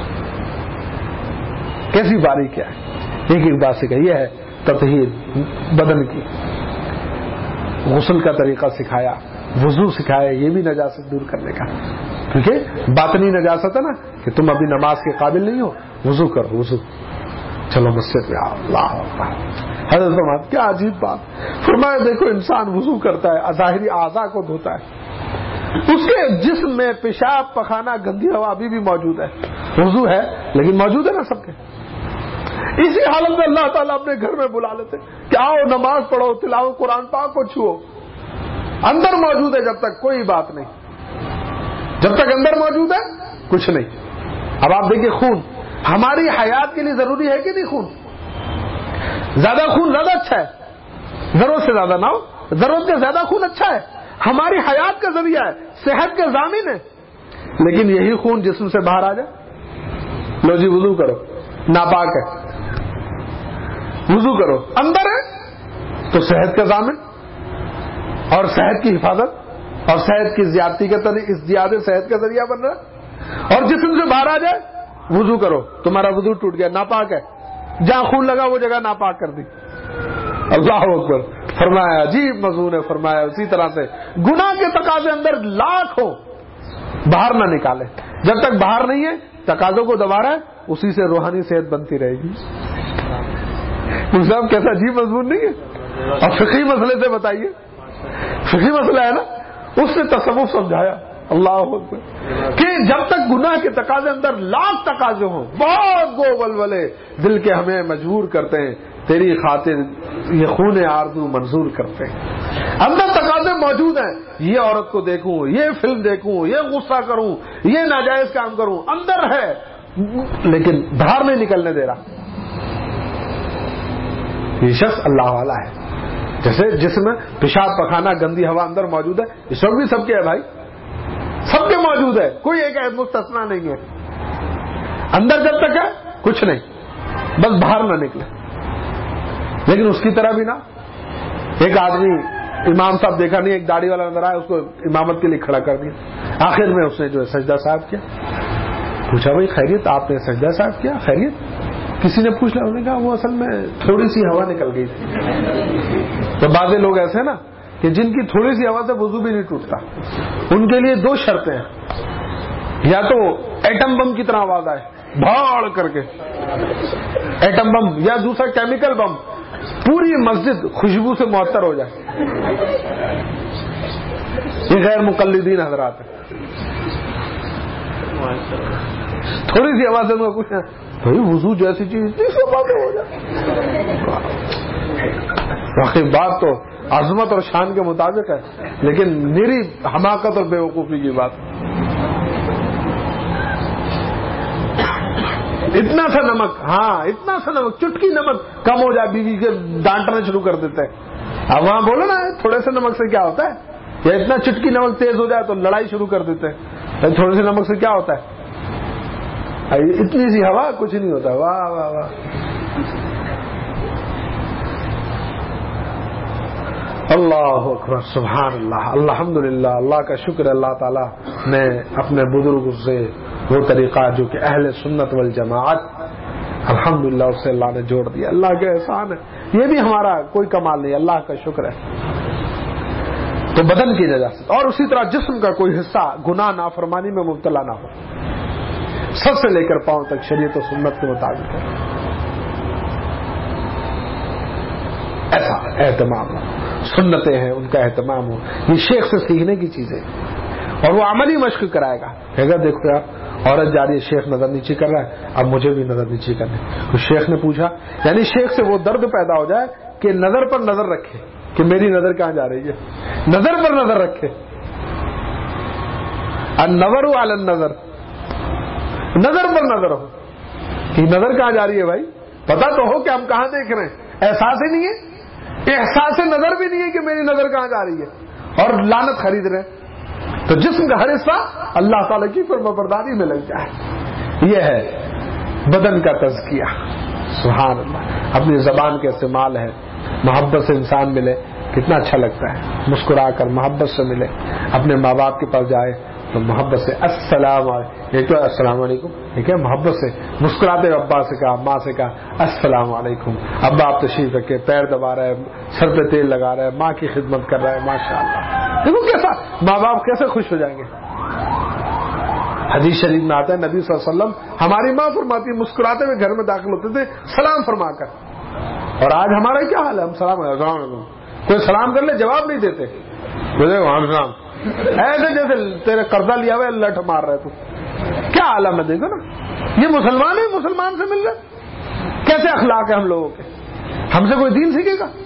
کیسی باریکیاں ہے, ایک ایک بات سکھائی. یہ ہے تطہیر بدن کی. غسل کا طریقہ سکھایا, وضو سکھایا, یہ بھی نجاست دور کرنے کا. کیونکہ باطنی نجاست ہے نا کہ تم ابھی نماز کے قابل نہیں ہو, وضو کرو. وضو چلو مسجد میں آؤ. اللہ اکبر. حضرت فرمایا کیا عجیب بات. فرمایا دیکھو انسان وضو کرتا ہے, ظاہری اعضاء کو دھوتا ہے, اس کے جسم میں پیشاب پخانہ گندی ہوا ابھی بھی موجود ہے. وضو ہے لیکن موجود ہے نا سب کے. اسی حالت میں اللہ تعالیٰ اپنے گھر میں بلا لیتے کہ آؤ نماز پڑھو, تلاوت قرآن پاک کو چھو. اندر موجود ہے جب تک کوئی بات نہیں, جب تک اندر موجود ہے کچھ نہیں. اب آپ دیکھیں خون ہماری حیات کے لیے ضروری ہے کہ نہیں؟ خون زیادہ خون زیادہ اچھا ہے, ضرورت سے زیادہ نہ ہو, ضرورت سے زیادہ خون اچھا ہے, ہماری حیات کا ذریعہ ہے, صحت کے ضامن ہے. لیکن یہی خون جسم سے باہر آ جائے, لو جی وضو کرو, ناپاک ہے, وضو کرو, اندر ہے تو صحت کا ضامن اور صحت کی حفاظت اور صحت کی زیادتی کا طریقہ, زیادہ صحت کا ذریعہ بن رہا ہے. اور جسم سے باہر آ جائے, وضو کرو, تمہارا وضو ٹوٹ گیا, ناپاک ہے, جہاں خون لگا وہ جگہ ناپاک کر دی. اللہ اکبر. فرمایا عجیب مضمون ہے. فرمایا اسی طرح سے گناہ کے تقاضے اندر لاکھ ہو, باہر نہ نکالے. جب تک باہر نہیں ہے تقاضوں کو دبا رہا ہے, اسی سے روحانی صحت بنتی رہے گی. صاحب کیسا عجیب مضمون نہیں ہے. اور فقہی مسئلے سے بتائیے, فقہی مسئلہ ہے نا, اس سے تصوف سمجھایا. اللہ اکبر. کہ جب تک گناہ کے تقاضے اندر لاکھ تقاضے ہوں, بہت گو ولولے دل کے ہمیں مجبور کرتے ہیں, تیری خاطر یہ خون آرزو منظور کرتے ہیں. اندر تقاضے موجود ہیں, یہ عورت کو دیکھوں, یہ فلم دیکھوں, یہ غصہ کروں, یہ ناجائز کام کروں, اندر ہے لیکن باہر نہیں نکلنے دے رہا. یہ شخص اللہ والا ہے. جیسے جسم میں پیشاب پخانہ گندی ہوا اندر موجود ہے, اس وقت بھی سب کے ہے بھائی, سب کے موجود ہے, کوئی ایک مستثنا نہیں ہے. اندر جب تک ہے کچھ نہیں، بس باہر نہ نکلے. لیکن اس کی طرح بھی نہ. ایک آدمی امام صاحب دیکھا نہیں، ایک داڑھی والا نظر آیا، اس کو امامت کے لیے کھڑا کر دیا. آخر میں اس نے جو ہے سجدہ صاحب کیا. پوچھا بھائی خیریت، آپ نے سجدہ صاحب کیا، خیریت؟ کسی نے پوچھ لیا، انہوں نے کہا وہ اصل میں تھوڑی سی ہوا نکل گئی تھی. تو بعض لوگ ایسے نا کہ جن کی تھوڑی سی ہوا سے وضو بھی نہیں ٹوٹتا، ان کے لیے دو شرطیں ہیں، یا تو ایٹم بم کی طرح آواز آئے بھاڑ کر کے ایٹم بم، یا دوسرا کیمیکل بم، پوری مسجد خوشبو سے معطر ہو جائے. یہ غیر مقلدین حضرات ہیں. تھوڑی سی آواز سے کچھ بھائی وضو جیسی چیز اتنی سی باتیں ہو جائے. واقعی بات تو عظمت اور شان کے مطابق ہے، لیکن میری حماقت اور بے وقوفی کی بات. اتنا سا نمک، ہاں اتنا سا نمک، چٹکی نمک کم ہو جائے، بیوی کے ڈانٹنا شروع کر دیتے ہیں. اب وہاں بولو نا تھوڑے سے نمک سے کیا ہوتا ہے، یا اتنا چٹکی نمک تیز ہو جائے تو لڑائی شروع کر دیتے ہیں. تھوڑے سے نمک سے کیا ہوتا ہے، اتنی سی ہوا کچھ نہیں ہوتا. واہ واہ واہ. اللہ اکبر، سبحان اللہ، الحمدللہ. اللہ کا شکر ہے، اللہ تعالیٰ نے اپنے بزرگوں سے وہ طریقہ جو کہ اہل سنت والجماعت، الحمدللہ اس سے اللہ نے جوڑ دیا. اللہ کے احسان ہے، یہ بھی ہمارا کوئی کمال نہیں، اللہ کا شکر ہے. تو بدن کی نجاست، اور اسی طرح جسم کا کوئی حصہ گناہ نافرمانی میں مبتلا نہ ہو، سر سے لے کر پاؤں تک شریعت و سنت کے مطابق ہے. ایسا اہتمام ہو، سنتیں ہیں ان کا اہتمام ہو. یہ شیخ سے سیکھنے کی چیزیں، اور وہ عملی مشق کرائے گا. اگر دیکھو یار عورت جا رہی ہے، شیخ نظر نیچے کر رہا ہے، اب مجھے بھی نظر نیچے کرنی. تو شیخ نے پوچھا، یعنی شیخ سے وہ درد پیدا ہو جائے کہ نظر پر نظر رکھے کہ میری نظر کہاں جا رہی ہے، نظر پر نظر رکھے. النظر علی النظر، نظر پر نظر ہو کہ نظر کہاں جا رہی ہے. بھائی پتا تو ہو کہ ہم کہاں دیکھ رہے ہیں، احساس ہی نہیں ہے، احساس نظر بھی نہیں ہے کہ میری نظر کہاں جا رہی ہے، اور لعنت خرید رہے ہیں. تو جسم کا ہر حصہ اللہ تعالیٰ کی فرمانبرداری میں لگ جائے. یہ ہے بدن کا تزکیہ. سبحان اللہ. اپنی زبان کے استعمال ہے، محبت سے انسان ملے کتنا اچھا لگتا ہے، مسکرا کر محبت سے ملے. اپنے ماں باپ کے پاس جائے تو محبت سے السلام علیکم، ایک تو السلام علیکم، ٹھیک ہے، محبت سے مسکراتے. ابا سے کہا، ماں سے کہا السلام علیکم. ابا آپ تشریف رکھے، پیر دبا رہے ہیں، سر پہ تیل لگا رہے ہیں، ماں کی خدمت کر رہا ہے. ماشاء اللہ، دیکھو کیسا ماں باپ کیسے خوش ہو جائیں گے. حدیث شریف میں آتا ہے نبی صلی اللہ علیہ وسلم، ہماری ماں فرماتی مسکراتے ہوئے گھر میں داخل ہوتے تھے سلام فرما کر. اور آج ہمارا کیا حال ہے، ہم سلام علیکم، کوئی سلام کر لے جواب نہیں دیتے، سلام ایسے جیسے تیرے قرضہ لیا ہوا لٹ مار رہے. تو کیا عالم ہے، دیکھو نا، یہ مسلمان ہے، مسلمان سے مل رہے. کیسے اخلاق ہے ہم لوگوں کے، ہم سے کوئی دین سیکھے گا.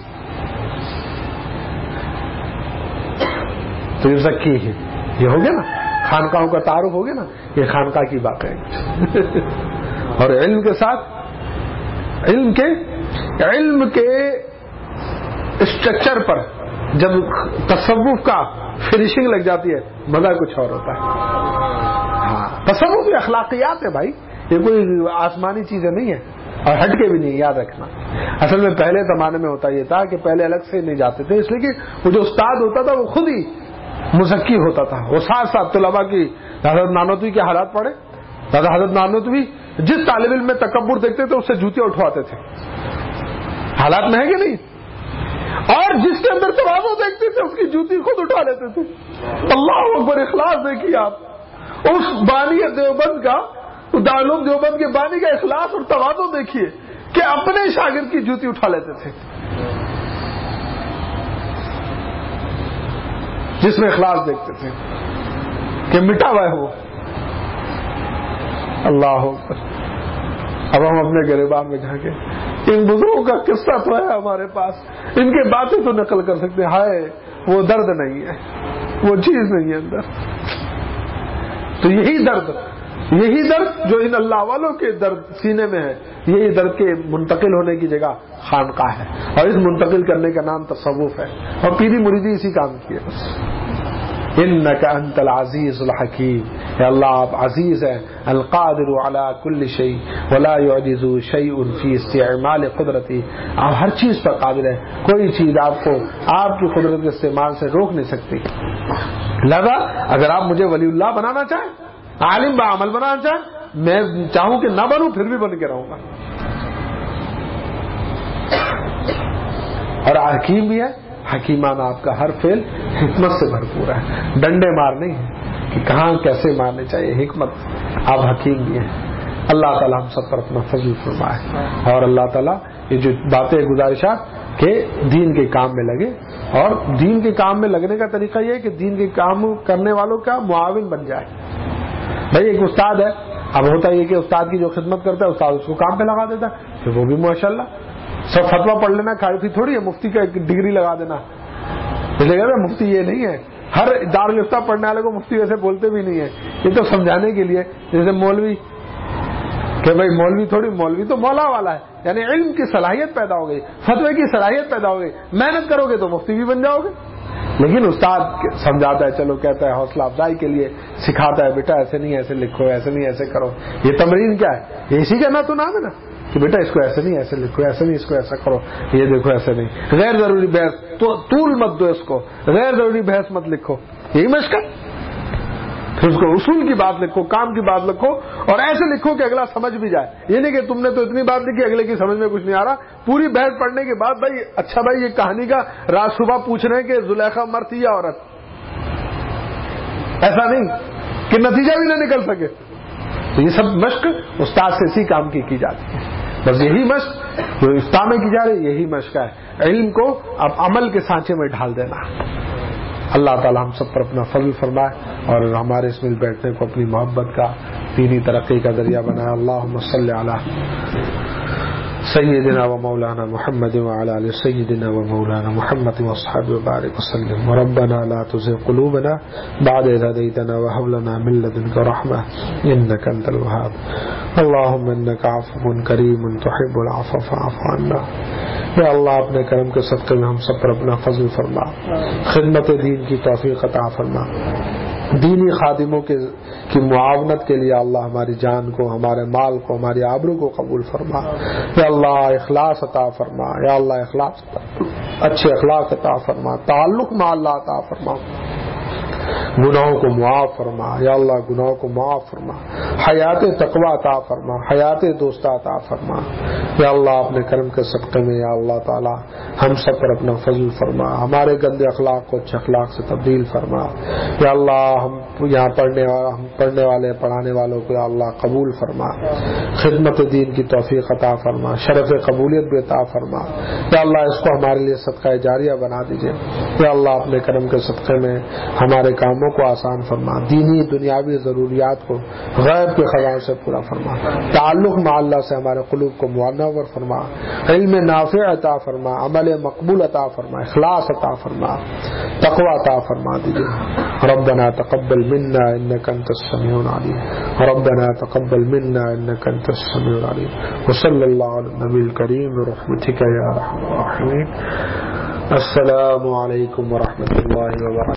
تو یہ زکی ہے، یہ ہو گیا نا، خانقاہوں کا تعارف ہو گیا نا، یہ خانقاہ کی بات ہے. اور علم کے ساتھ علم کے علم کے اسٹرکچر پر جب تصوف کا فنیشنگ لگ جاتی ہے مزہ کچھ اور ہوتا ہے. ہاں تصوف بھی اخلاقیات ہے بھائی، یہ کوئی آسمانی چیزیں نہیں ہے اور ہٹ کے بھی نہیں، یاد رکھنا. اصل میں پہلے زمانے میں ہوتا یہ تھا کہ پہلے الگ سے نہیں جاتے تھے، اس لیے کہ وہ جو استاد ہوتا تھا وہ خود ہی مزکی ہوتا تھا. وہ ساتھ ساتھ طلباء کی حضرت نانوتوی کے حالات پڑھے. دادا حضرت نانوتوی جس طالب علم میں تکبر دیکھتے تھے اس سے جوتے اٹھواتے تھے، حالات میں ہے کہ نہیں. اور جس کے اندر تواضع دیکھتے تھے اس کی جوتی خود اٹھا لیتے تھے. اللہ اکبر. اخلاص دیکھیے آپ اس بانی دیوبند کا، دارالعلوم دیوبند کے بانی کا اخلاص اور تواضع دیکھیے کہ اپنے شاگرد کی جوتی اٹھا لیتے تھے. جس میں اخلاص دیکھتے تھے کہ مٹا ہوا ہے وہ. اللہ اکبر. اب ہم اپنے گریبان میں جا کے ان بزرگوں کا قصہ تو ہے ہمارے پاس، ان کے باتیں تو نقل کر سکتے ہیں. ہائے وہ درد نہیں ہے، وہ چیز نہیں ہے اندر. تو یہی درد یہی درد جو ان اللہ والوں کے درد سینے میں ہے، یہی درد کے منتقل ہونے کی جگہ خانقاہ ہے. اور اس منتقل کرنے کا نام تصوف ہے، اور پیری مریدی اسی کام کی ہے. بس انک انت العزیز الحکیم. اے اللہ آپ عزیز ہیں, القادر علی کل شیء ولا يعجز شیء فی استعمال قدرتی, آپ ہر چیز پر قادر ہیں, کوئی چیز آپ کو آپ کی قدرت کے استعمال سے روک نہیں سکتی. لہذا اگر آپ مجھے ولی اللہ بنانا چاہیں, عالم بعمل بنانا چاہیں, میں چاہوں کہ نہ بنوں پھر بھی بن کے رہوں گا. اور حکیم بھی ہے, حکیمانہ آپ کا ہر فعل حکمت سے بھرپور ہے, ڈنڈے مار نہیں ہے کہ کہاں کیسے مارنے چاہیے, حکمت. آپ حکیم بھی ہیں. اللہ تعالیٰ ہم سب پر اپنا فضل فرمائے. اور اللہ تعالیٰ یہ جو باتیں گزارشات کہ دین کے کام میں لگے, اور دین کے کام میں لگنے کا طریقہ یہ ہے کہ دین کے کام کرنے والوں کا معاون بن جائے. بھائی ایک استاد ہے, اب ہوتا یہ کہ استاد کی جو خدمت کرتا ہے استاد اس کو کام پہ لگا دیتا ہے, پھر وہ بھی ماشاءاللہ. سب فتویٰ پڑھ لینا کافی تھوڑی ہے, مفتی کا ایک ڈگری لگا دینا, اس لیے کہتے ہیں مفتی یہ نہیں ہے. ہر دارالفتہ پڑھنے والے کو مفتی ویسے بولتے بھی نہیں ہے, یہ تو سمجھانے کے لیے. جیسے مولوی کہ بھائی مولوی تھوڑی, مولوی تو مولا والا ہے, یعنی علم کی صلاحیت پیدا ہو گئی, فتوے کی صلاحیت پیدا ہو گئی, محنت کرو گے تو مفتی بھی بن جاؤ گے. لیکن استاد سمجھاتا ہے, چلو کہتا ہے حوصلہ افزائی کے لیے سکھاتا ہے, بیٹا ایسے نہیں ایسے لکھو, ایسے نہیں ایسے کرو. یہ تمرین کیا ہے, اسی کا نا تو نام ہے نا کہ بیٹا اس کو ایسے نہیں ایسے لکھو, ایسے نہیں اس کو ایسا کرو, یہ دیکھو ایسے نہیں. غیر ضروری بحث تو طول مت دو اس کو, غیر ضروری بحث مت لکھو, یہی مشق ہے. پھر اس کو اصول کی بات لکھو, کام کی بات لکھو, اور ایسے لکھو کہ اگلا سمجھ بھی جائے. یہ نہیں کہ تم نے تو اتنی بات لکھی اگلے کی سمجھ میں کچھ نہیں آ رہا. پوری بحث پڑھنے کے بعد بھائی اچھا بھائی یہ کہانی کا رات صبح پوچھ رہے ہیں کہ زلیخا مرد تھی یا عورت, ایسا نہیں کہ نتیجہ بھی نہ نکل سکے. تو یہ سب مشق استاد سے اسی کام کی کی جاتی ہے. بس یہی مشق جو افتاح میں کی جا رہی ہے, یہی مشق ہے علم کو اب عمل کے سانچے میں ڈھال دینا. اللہ تعالی ہم سب پر اپنا فضل فرمائے اور ہمارے اس مل بیٹھنے کو اپنی محبت کا, دینی ترقی کا ذریعہ بنائے. اللہم صلی علی سیدنا و مولانا محمد وعلى آل سیدنا و مولانا محمد واصحابہ وبارک وسلم. ربنا لا تزغ قلوبنا بعد إذ هديتنا وهب لنا من لدنك رحمة إنك أنت الوهاب. اللهم إنك عفو كريم تحب العفو فاعف عنا. یا اللہ اپنے کرم کے صدقے میں ہم سب پر اپنا فضل فرما, خدمت دین کی توفیق عطا فرما, دینی خادموں کے کی معاونت کے لیے اللہ ہماری جان کو, ہمارے مال کو, ہماری آبرو کو قبول فرما. یا اللہ اخلاص عطا فرما, یا اللہ اخلاص اچھے اخلاق عطا فرما, تعلق مع اللہ عطا فرما, گناہوں کو معاف فرما. یا اللہ گناہوں کو معاف فرما, حیات تقوی عطا فرما, حیات دوستہ عطا فرما. یا اللہ اپنے کرم کے صدقے میں یا اللہ تعالی ہم سب پر اپنا فضل فرما, ہمارے گندے اخلاق کو اچھے اخلاق سے تبدیل فرما. یا اللہ ہم یہاں پڑھنے ہم پڑھنے والے پڑھانے والوں کو یا اللہ قبول فرما, خدمت دین کی توفیق عطا فرما, شرف قبولیت بھی عطا فرما. یا اللہ اس کو ہمارے لیے صدقہ جاریہ بنا دیجیے. یا اللہ اپنے کرم کے صدقے میں ہمارے کاموں کو آسان فرما, دینی دنیاوی ضروریات کو غیب کے خزانوں سے پورا فرما, تعلق مع اللہ سے ہمارے قلوب کو منور فرما, علم نافع عطا فرما, عمل مقبول عطا فرما, اخلاص عطا فرما, تقوی عطا فرما دیجیے. ربنا تقبل منا انك انت السميع العليم, ربنا تقبل منا انك انت السميع العليم. وصلى الله على النبي الكريم برحمتك يا ارحم الراحمين. السلام علیکم ورحمۃ اللہ وبرکاتہ.